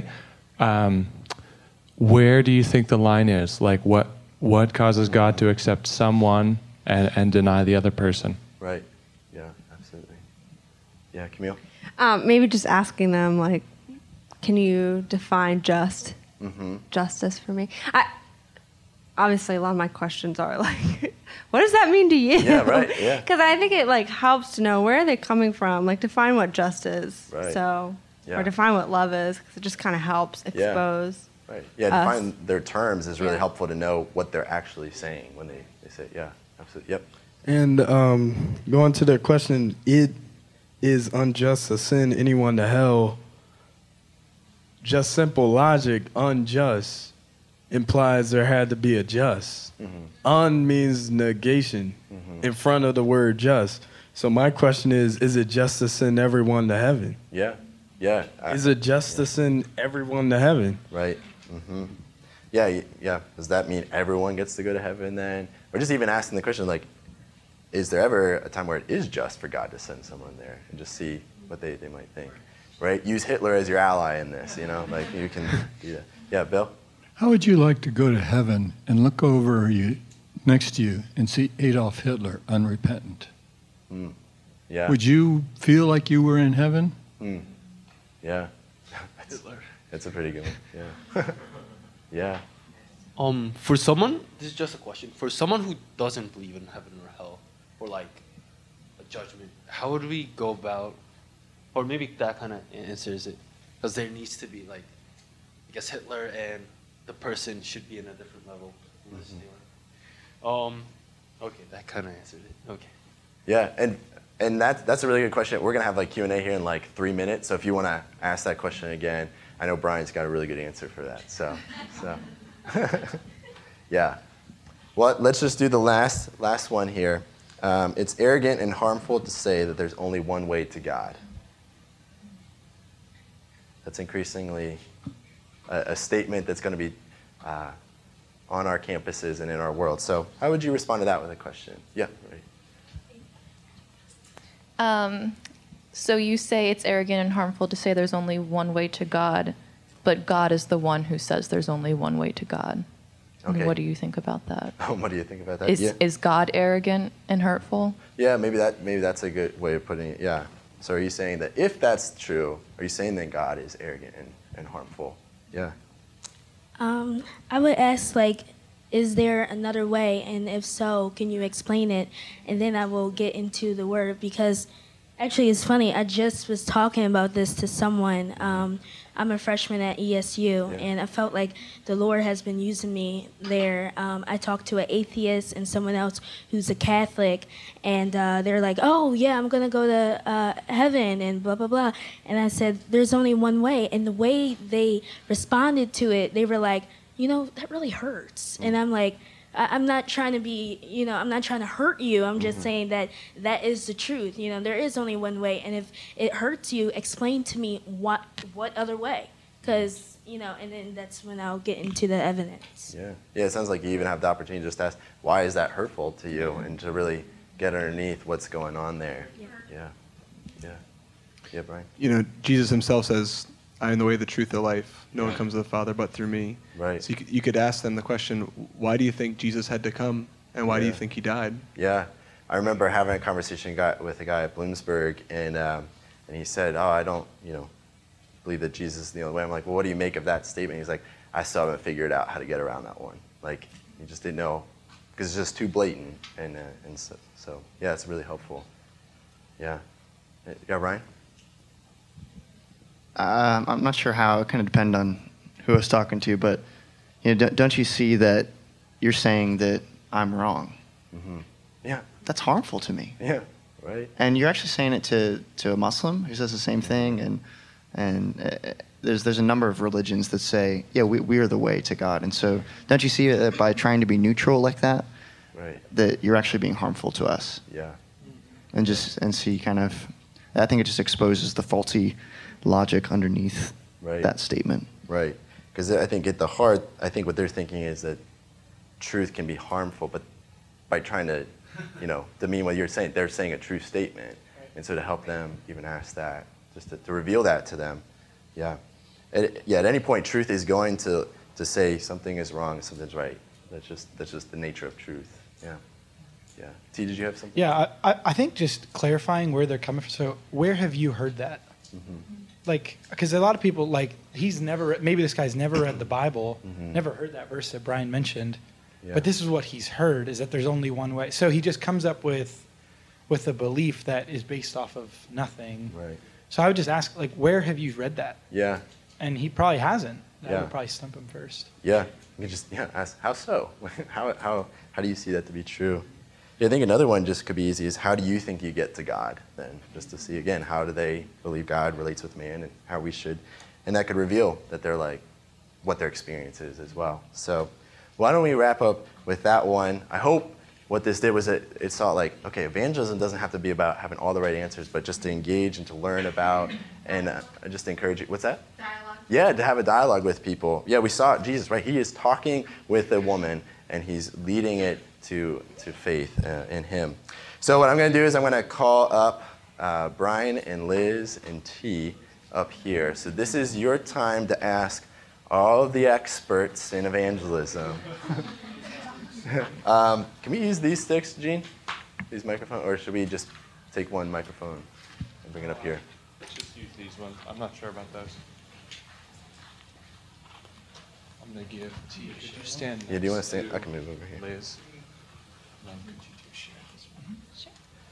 Where do you think the line is? What causes God to accept someone and deny the other person? Right. Yeah, absolutely. Yeah, Camille? Maybe just asking them, can you define justice for me? Obviously, a lot of my questions are what does that mean to you? Yeah, right, yeah. Because I think it, helps to know where are they coming from, define what just is. Right. So, yeah. or define what love is, because it just kind of helps expose. Yeah. Right. Yeah, define their terms is really helpful to know what they're actually saying when they say, yeah, absolutely, yep. And going to their question, it is unjust to send anyone to hell. Just simple logic, unjust implies there had to be a just. Un means negation in front of the word just. So my question is it just to send everyone to heaven? Yeah. Is it just to send everyone to heaven? Right. Yeah. Does that mean everyone gets to go to heaven then? Or just even asking the question, is there ever a time where it is just for God to send someone there and just see what they might think? Right? Use Hitler as your ally in this, you can do that. Yeah, Bill? How would you like to go to heaven and look over next to you and see Adolf Hitler unrepentant? Yeah. Would you feel like you were in heaven? Yeah. That's a pretty good one. Yeah. Yeah. For someone, this is just a question. For someone who doesn't believe in heaven or hell, or a judgment, how would we go about, or maybe that kind of answers it, because there needs to be I guess Hitler and the person should be in a different level. Okay, that kind of answered it. Okay. Yeah, and that's a really good question. We're gonna have Q&A here in 3 minutes. So if you want to ask that question again, I know Brian's got a really good answer for that. So yeah. Well, let's just do the last one here. It's arrogant and harmful to say that there's only one way to God. That's increasingly a statement that's going to be on our campuses and in our world. So how would you respond to that with a question? Yeah. Right. So you say it's arrogant and harmful to say there's only one way to God, but God is the one who says there's only one way to God. Okay. What do you think about that? What do you think about that? Is God arrogant and hurtful? Yeah, maybe that's a good way of putting it. Yeah. So are you saying that if that's true, are you saying that God is arrogant and harmful? Yeah. I would ask, is there another way? And if so, can you explain it? And then I will get into the word, because actually it's funny. I just was talking about this to someone. I'm a freshman at ESU, and I felt like the Lord has been using me there. I talked to an atheist and someone else who's a Catholic, and they're like, oh, yeah, I'm going to go to heaven and blah, blah, blah. And I said, there's only one way. And the way they responded to it, they were like, that really hurts. And I'm like, I'm not trying to be, I'm not trying to hurt you. I'm just saying that is the truth. There is only one way. And if it hurts you, explain to me what other way. Because, and then that's when I'll get into the evidence. Yeah. Yeah, it sounds like you even have the opportunity to just ask, why is that hurtful to you? And to really get underneath what's going on there. Yeah. Yeah, Brian? Jesus himself says, I am the way, the truth, the life. No one comes to the Father but through me. Right. So you could ask them the question, why do you think Jesus had to come, and why do you think he died? Yeah. I remember having a conversation with a guy at Bloomsburg, and he said, I don't, believe that Jesus is the only way. I'm like, well, what do you make of that statement? He's like, I still haven't figured out how to get around that one. He just didn't know, because it's just too blatant. And so, yeah, it's really helpful. Yeah. Yeah, Ryan? I'm not sure how. It kind of depends on who I was talking to, but don't you see that you're saying that I'm wrong? Mm-hmm. Yeah. That's harmful to me. Yeah. Right. And you're actually saying it to a Muslim who says the same thing, and there's a number of religions that say, yeah, we are the way to God. And so don't you see that by trying to be neutral like that, right, that you're actually being harmful to us? Yeah. And see kind of, I think it just exposes the faulty logic underneath that statement. Right. Because I think at the heart, I think what they're thinking is that truth can be harmful, but by trying to, demean what you're saying, they're saying a true statement. Right. And so to help them even ask that, just to reveal that to them, yeah. At any point, truth is going to say something is wrong, something's right. That's just the nature of truth. Yeah. Yeah. T, did you have something? Yeah, I think just clarifying where they're coming from. So where have you heard that? Mm-hmm. Like, because a lot of people, like, maybe this guy's never read the Bible, never heard that verse that Brian mentioned, but this is what he's heard, is that there's only one way. So he just comes up with a belief that is based off of nothing. Right. So I would just ask, like, where have you read that? Yeah. And he probably hasn't. That would probably stump him first. Yeah. You can just ask, how so? how do you see that to be true? Yeah, I think another one just could be easy is, how do you think you get to God then? Just to see, again, how do they believe God relates with man and how we should. And that could reveal that they're like, what their experience is as well. So why don't we wrap up with that one? I hope what this did was it saw like, okay, evangelism doesn't have to be about having all the right answers, but just to engage and to learn about and just encourage you. What's that? Dialogue. Yeah, to have a dialogue with people. Yeah, we saw Jesus, right? He is talking with a woman and he's leading it to faith in him. So what I'm going to do is I'm going to call up Brian and Liz and T up here. So this is your time to ask all of the experts in evangelism. Can we use these sticks, Gene? These microphones? Or should we just take one microphone and bring it up here? Let's just use these ones. I'm not sure about those. I'm going to give to you. Could you stand? Yeah, do you want to stand? I can move over here. Liz. Could you share this one? Sure.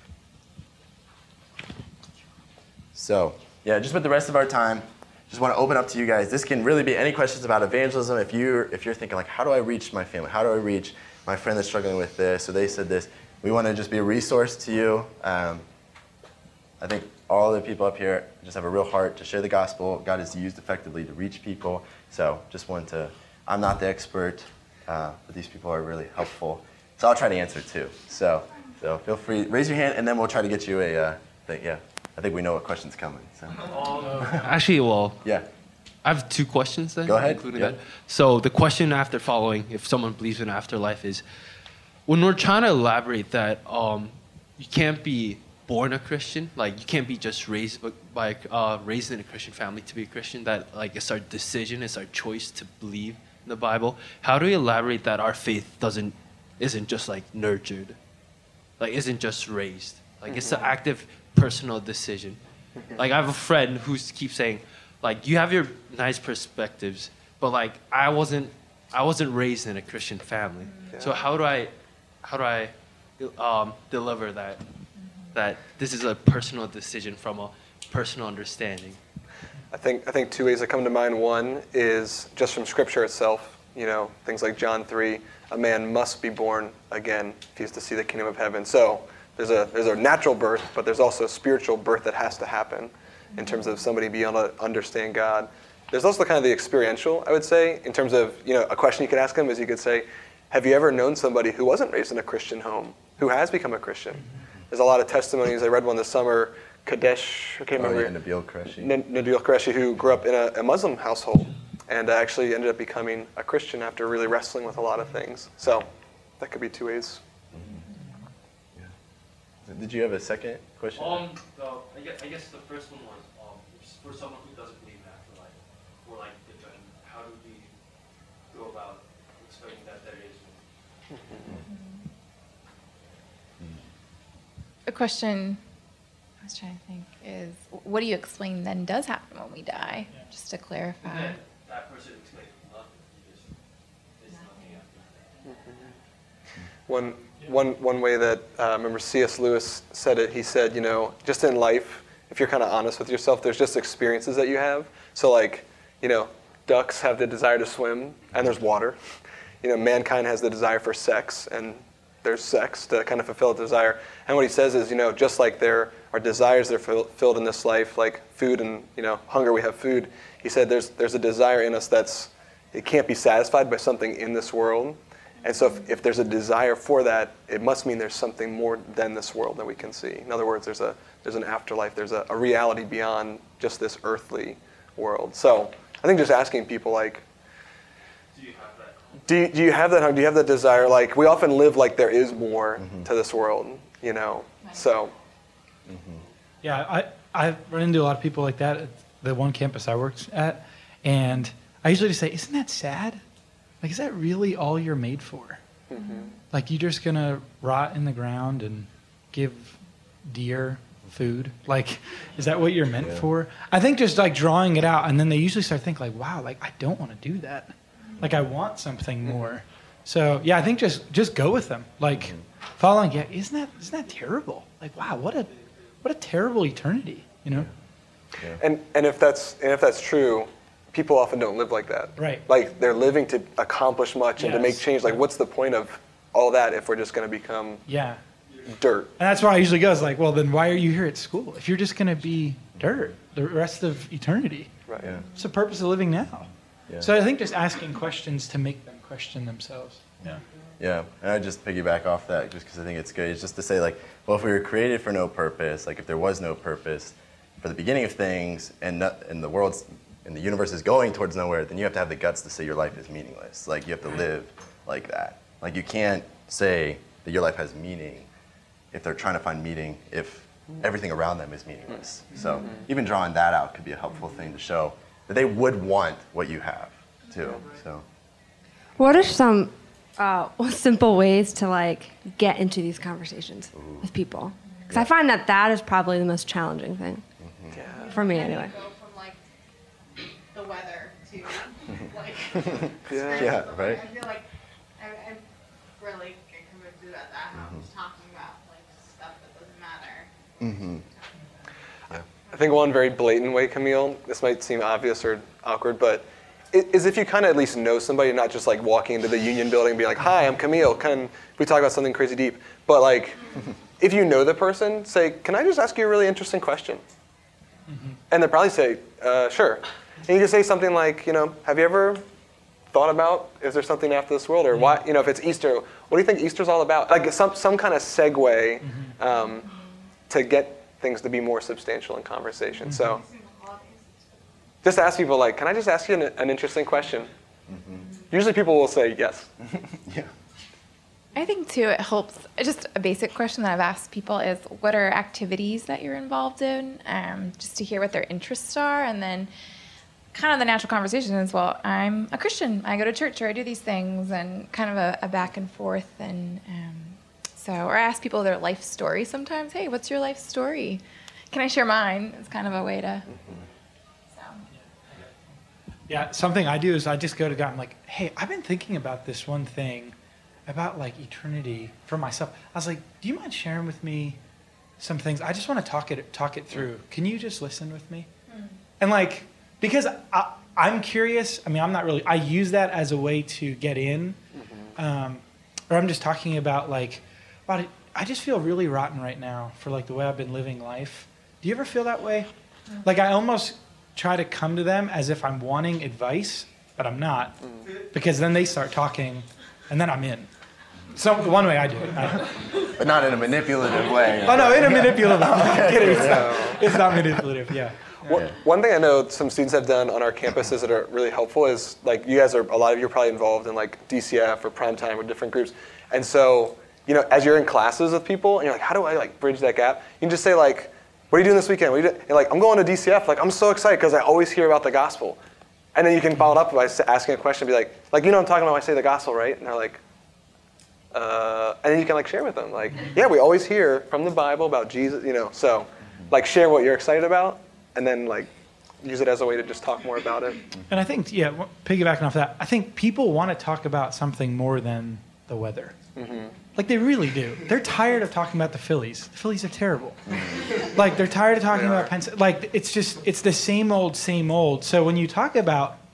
So, yeah, just with the rest of our time, just want to open up to you guys. This can really be any questions about evangelism. If you're thinking like, how do I reach my family? How do I reach my friend that's struggling with this? Or they said this. We want to just be a resource to you. I think all the people up here just have a real heart to share the gospel. God is used effectively to reach people. So just want to, I'm not the expert, but these people are really helpful. So I'll try to answer too. So feel free, raise your hand, and then we'll try to get you a thing. Yeah, I think we know what question's coming. So. Actually, yeah, I have two questions then. Go ahead. Including that. So the question after following, if someone believes in afterlife, is when we're trying to elaborate that you can't be born a Christian, like you can't be just raised in a Christian family to be a Christian. That like it's our decision, it's our choice to believe in the Bible. How do we elaborate that our faith isn't just like nurtured, like isn't just raised, like it's an active personal decision. Like I have a friend who keeps saying, like you have your nice perspectives, but like I wasn't raised in a Christian family. Yeah. So how do I deliver that this is a personal decision from a personal understanding? I think two ways that come to mind. One is just from Scripture itself. Things like John 3, a man must be born again if he's to see the kingdom of heaven. So there's a natural birth, but there's also a spiritual birth that has to happen in terms of somebody being able to understand God. There's also kind of the experiential, I would say, in terms of, a question you could ask them is you could say, have you ever known somebody who wasn't raised in a Christian home, who has become a Christian? There's a lot of testimonies. I read one this summer, Kadesh, I can't remember. Yeah, Nabil Qureshi. Nabil Qureshi, who grew up in a Muslim household and actually ended up becoming a Christian after really wrestling with a lot of things. So that could be two ways. Yeah. Did you have a second question? I guess the first one was for someone who doesn't believe in afterlife or like the judgment. How do we go about explaining that there is? A question I was trying to think is, what do you explain then does happen when we die? Yeah. Just to clarify. And then that person explains nothing. There's nothing after. One way that I remember C.S. Lewis said it. He said, just in life, if you're kind of honest with yourself, there's just experiences that you have. So like, ducks have the desire to swim, and there's water. Mankind has the desire for sex, and there's sex to kind of fulfill a desire. And what he says is, just like there are desires that are filled in this life, like food and, hunger, we have food. He said there's a desire in us it can't be satisfied by something in this world. And so if there's a desire for that, it must mean there's something more than this world that we can see. In other words, there's an afterlife, there's a reality beyond just this earthly world. So I think just asking people, like, do you have that hunger? Do you have that desire? Like, we often live like there is more to this world, so. Yeah, I run into a lot of people like that at the one campus I worked at, and I usually just say, isn't that sad? Like, is that really all you're made for? Like, you're just going to rot in the ground and give deer food? Like, is that what you're meant for? I think just, like, drawing it out, and then they usually start thinking, like, wow, like, I don't want to do that. Like, I want something more. So, yeah, I think just go with them. Like, following, isn't that terrible? Like, wow, what a terrible eternity, And if that's true, people often don't live like that. Right. Like, they're living to accomplish much and to make change. Like, what's the point of all that if we're just going to become dirt? And that's why I usually go, is like, well, then why are you here at school? If you're just going to be dirt the rest of eternity, right? Yeah. What's the purpose of living now? Yeah. So I think just asking questions to make them question themselves. Yeah. Yeah, and I just piggyback off that just because I think it's good. It's just to say, like, well, if we were created for no purpose, like if there was no purpose for the beginning of things, and the world's and the universe is going towards nowhere, then you have to have the guts to say your life is meaningless. Like, you have to live like that. Like, you can't say that your life has meaning if they're trying to find meaning if everything around them is meaningless. So even drawing that out could be a helpful thing to show that they would want what you have too. So what are some simple ways to, like, get into these conversations with people? Because I find that is probably the most challenging thing for me, anyway. The weather to like yeah, right. I feel like I really get convicted about that. How I'm just talking about like stuff that doesn't matter. I think one very blatant way, Camille, this might seem obvious or awkward, but is if you kind of at least know somebody, not just like walking into the Union building and be like, "Hi, I'm Camille. We talk about something crazy deep?" But like, if you know the person, say, "Can I just ask you a really interesting question?" And they'll probably say, "Sure." And you just say something like, have you ever thought about, is there something after this world? Or why, if it's Easter, what do you think Easter's all about? Like some kind of segue to get things to be more substantial in conversation. So just ask people, like, can I just ask you an interesting question? Usually people will say yes. Yeah. I think, too, it helps. Just a basic question that I've asked people is, what are activities that you're involved in? Just to hear what their interests are. And then kind of the natural conversation is, well, I'm a Christian. I go to church, or I do these things, and kind of a back and forth. And or I ask people their life story sometimes. Hey, what's your life story? Can I share mine? It's kind of a way to... Yeah, something I do is I just go to God and I'm like, hey, I've been thinking about this one thing about, like, eternity for myself. I was like, do you mind sharing with me some things? I just want to talk it through. Can you just listen with me? And, like, because I'm curious. I mean, I'm not really. I use that as a way to get in. Or I'm just talking about, like, wow, I just feel really rotten right now for, like, the way I've been living life. Do you ever feel that way? Like, I almost try to come to them as if I'm wanting advice, but I'm not. Because then they start talking, and then I'm in. So one way I do it. But not in a manipulative way. Oh, no, in a manipulative way. I'm kidding. It's not manipulative, yeah. One thing I know some students have done on our campuses that are really helpful is, like, a lot of you are probably involved in, like, DCF or Primetime or different groups. And so, as you're in classes with people and you're like, how do I, like, bridge that gap? You can just say, like, what are you doing this weekend? And like, I'm going to DCF. Like, I'm so excited because I always hear about the gospel. And then you can follow it up by asking a question, be like, I'm talking about when I say the gospel, right? And they're like, and then you can, like, share with them. Like, yeah, we always hear from the Bible about Jesus, So, like, share what you're excited about. And then, like, use it as a way to just talk more about it. And I think, piggybacking off that, I think people want to talk about something more than the weather. Like, they really do. They're tired of talking about the Phillies. The Phillies are terrible. Like, they're tired of talking about Like, it's the same old, same old. So when you talk about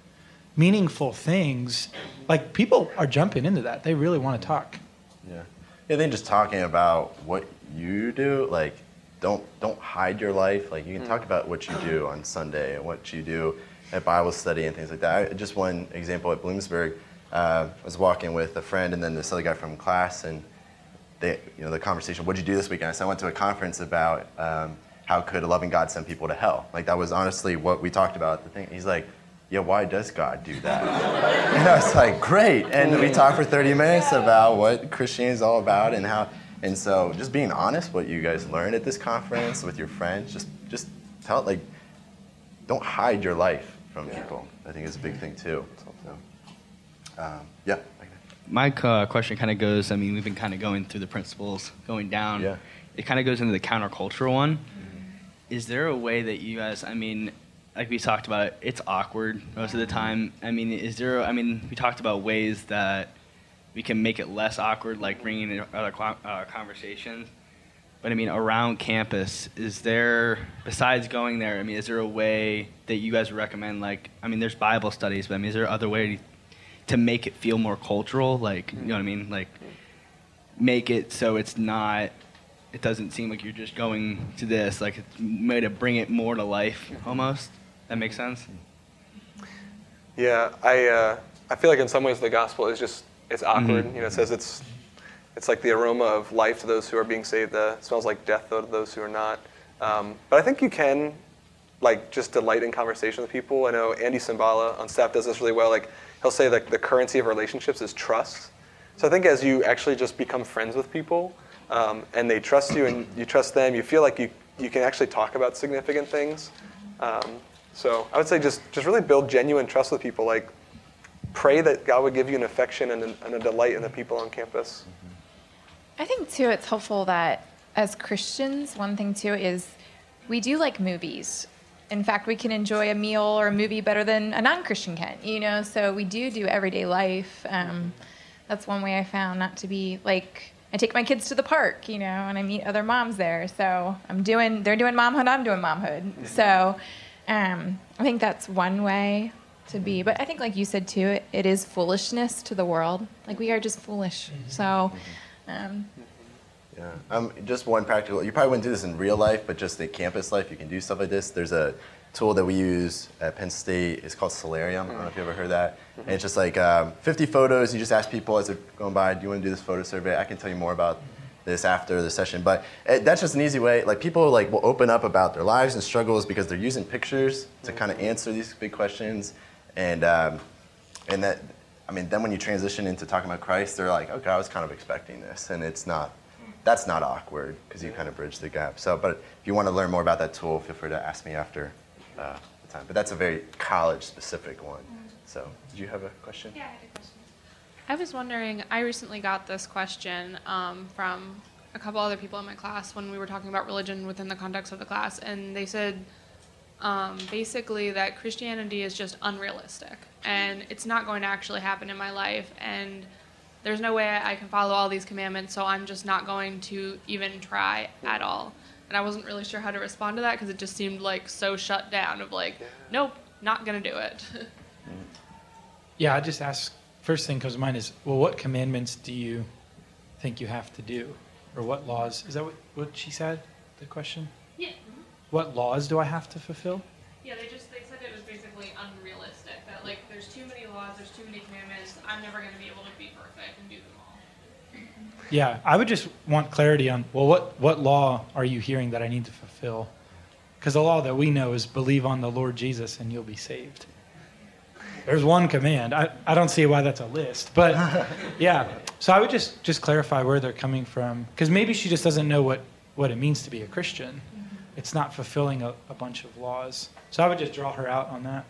meaningful things, like people are jumping into that. They really want to talk. Yeah. I think just talking about what you do, like don't hide your life. Like you can talk about what you do on Sunday and what you do at Bible study and things like that. Just one example at Bloomsburg, I was walking with a friend and then this other guy from class, and they, the conversation, what'd you do this weekend? So I went to a conference about how could a loving God send people to hell? Like that was honestly what we talked about at the thing. He's like, yeah, why does God do that? And I was like, great. And we talked for 30 minutes about what Christianity is all about and how, and so just being honest, what you guys learned at this conference with your friends, just tell, like, don't hide your life from people. I think it's a big thing too. So, yeah. My question kind of goes, we've been kind of going through the principles, going down. Yeah. It kind of goes into the countercultural one. Is there a way that you guys, like we talked about, it's awkward most of the time. Is there, we talked about ways that we can make it less awkward, like bringing in other conversations. But around campus, is there, besides going there, is there a way that you guys recommend, like, there's Bible studies, but is there other way to make it feel more cultural? Like, you know what I mean? Like, make it so it's not, it doesn't seem like you're just going to this, like it's a way to bring it more to life, almost. That makes sense? Yeah, I feel like in some ways the gospel is just, it's awkward. Mm-hmm. It says it's like the aroma of life to those who are being saved. It smells like death though to those who are not. But I think you can, like, just delight in conversation with people. I know Andy Simbala on staff does this really well. Like, he'll say that the currency of relationships is trust. So I think as you actually just become friends with people, and they trust you and you trust them, you feel like you can actually talk about significant things. So I would say just really build genuine trust with people. Like, pray that God would give you an affection and a delight in the people on campus. I think, too, it's helpful that as Christians, one thing, too, is we do like movies. In fact, we can enjoy a meal or a movie better than a non-Christian can, so we do everyday life. That's one way I found not to be, like, I take my kids to the park, and I meet other moms there. So they're doing momhood, I'm doing momhood. So I think that's one way to be. But I think, like you said, too, it is foolishness to the world. Like, we are just foolish. So, yeah. Just one practical, you probably wouldn't do this in real life, but just in campus life, you can do stuff like this. There's a tool that we use at Penn State. It's called Solarium. I don't know if you ever heard that. And it's just like 50 photos. You just ask people as they're going by, do you want to do this photo survey? I can tell you more about this after the session. But that's just an easy way. Like, people will open up about their lives and struggles because they're using pictures to kind of answer these big questions. And that, then when you transition into talking about Christ, they're like, okay, I was kind of expecting this. And that's not awkward because you kind of bridge the gap. So, but if you want to learn more about that tool, feel free to ask me after the time. But that's a very college-specific one. So, did you have a question? Yeah, I had a question. I was wondering, I recently got this question from a couple other people in my class when we were talking about religion within the context of the class, and they said basically that Christianity is just unrealistic, and it's not going to actually happen in my life, and there's no way I can follow all these commandments, so I'm just not going to even try at all. And I wasn't really sure how to respond to that because it just seemed like so shut down of like, nope, not going to do it. Yeah, I just ask, first thing comes to mind is, well, what commandments do you think you have to do? Or what laws? Is that what she said, the question? Yeah. Mm-hmm. What laws do I have to fulfill? Yeah, they said it was basically unrealistic. That, like, there's too many laws, there's too many commandments. I'm never going to be able to be perfect and do them all. Yeah, I would just want clarity on, well, what law are you hearing that I need to fulfill? Because the law that we know is believe on the Lord Jesus and you'll be saved. There's one command. I don't see why that's a list. But, yeah. So I would just clarify where they're coming from. Because maybe she just doesn't know what it means to be a Christian. It's not fulfilling a bunch of laws. So I would just draw her out on that.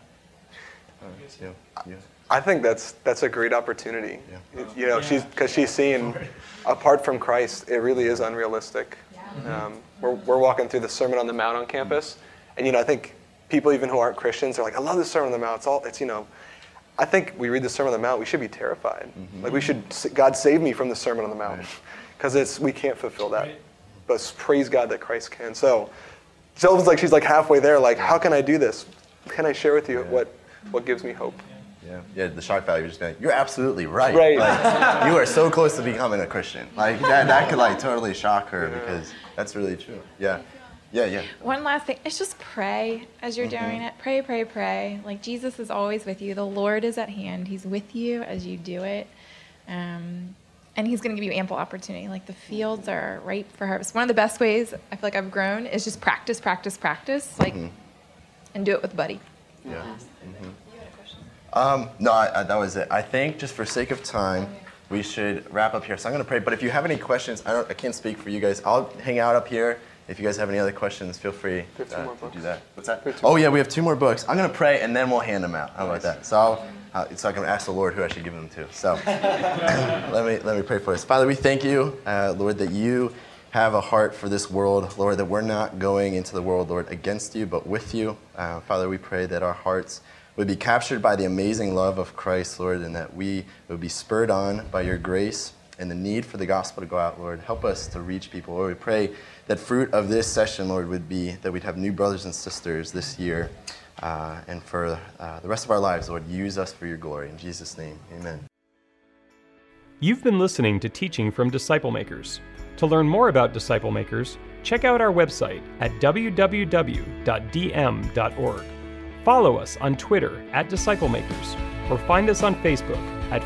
Yeah. I think that's a great opportunity. Yeah. Because she's seeing, apart from Christ, it really is unrealistic. We're walking through the Sermon on the Mount on campus, and I think people even who aren't Christians are like, I love the Sermon on the Mount. I think we read the Sermon on the Mount, we should be terrified. Mm-hmm. Like, we should, God save me from the Sermon on the Mount, because we can't fulfill that. Right. But praise God that Christ can. So it's like she's like halfway there. Like, how can I do this? Can I share with you what gives me hope? Yeah, the shock value, just going, you're absolutely right. Right. Like, you are so close to becoming a Christian. Like, that could, like, totally shock her because that's really true. Yeah. One last thing, it's just pray as you're doing it. Pray, pray, pray. Like, Jesus is always with you. The Lord is at hand. He's with you as you do it. And he's going to give you ample opportunity. Like, the fields are ripe for harvest. One of the best ways I feel like I've grown is just practice. Like, and do it with a buddy. Yeah. No, that was it. I think just for sake of time, we should wrap up here. So I'm going to pray. But if you have any questions, I can't speak for you guys. I'll hang out up here. If you guys have any other questions, feel free to do that. What's that? Oh yeah, we have 2 more books. I'm going to pray and then we'll hand them out. How about that? So so I can ask the Lord who I should give them to. So let me pray for us. Father, we thank you, Lord, that you have a heart for this world, Lord, that we're not going into the world, Lord, against you, but with you. Father, we pray that our hearts would be captured by the amazing love of Christ, Lord, and that we would be spurred on by your grace and the need for the gospel to go out, Lord. Help us to reach people. Lord, we pray that fruit of this session, Lord, would be that we'd have new brothers and sisters this year and for the rest of our lives, Lord. Use us for your glory. In Jesus' name, amen. You've been listening to teaching from Disciple Makers. To learn more about Disciple Makers, check out our website at www.dm.org. Follow us on Twitter @Disciple Makers, or find us on Facebook at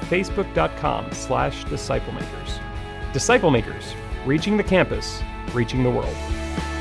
facebook.com/disciplemakers. Disciple Makers, reaching the campus, reaching the world.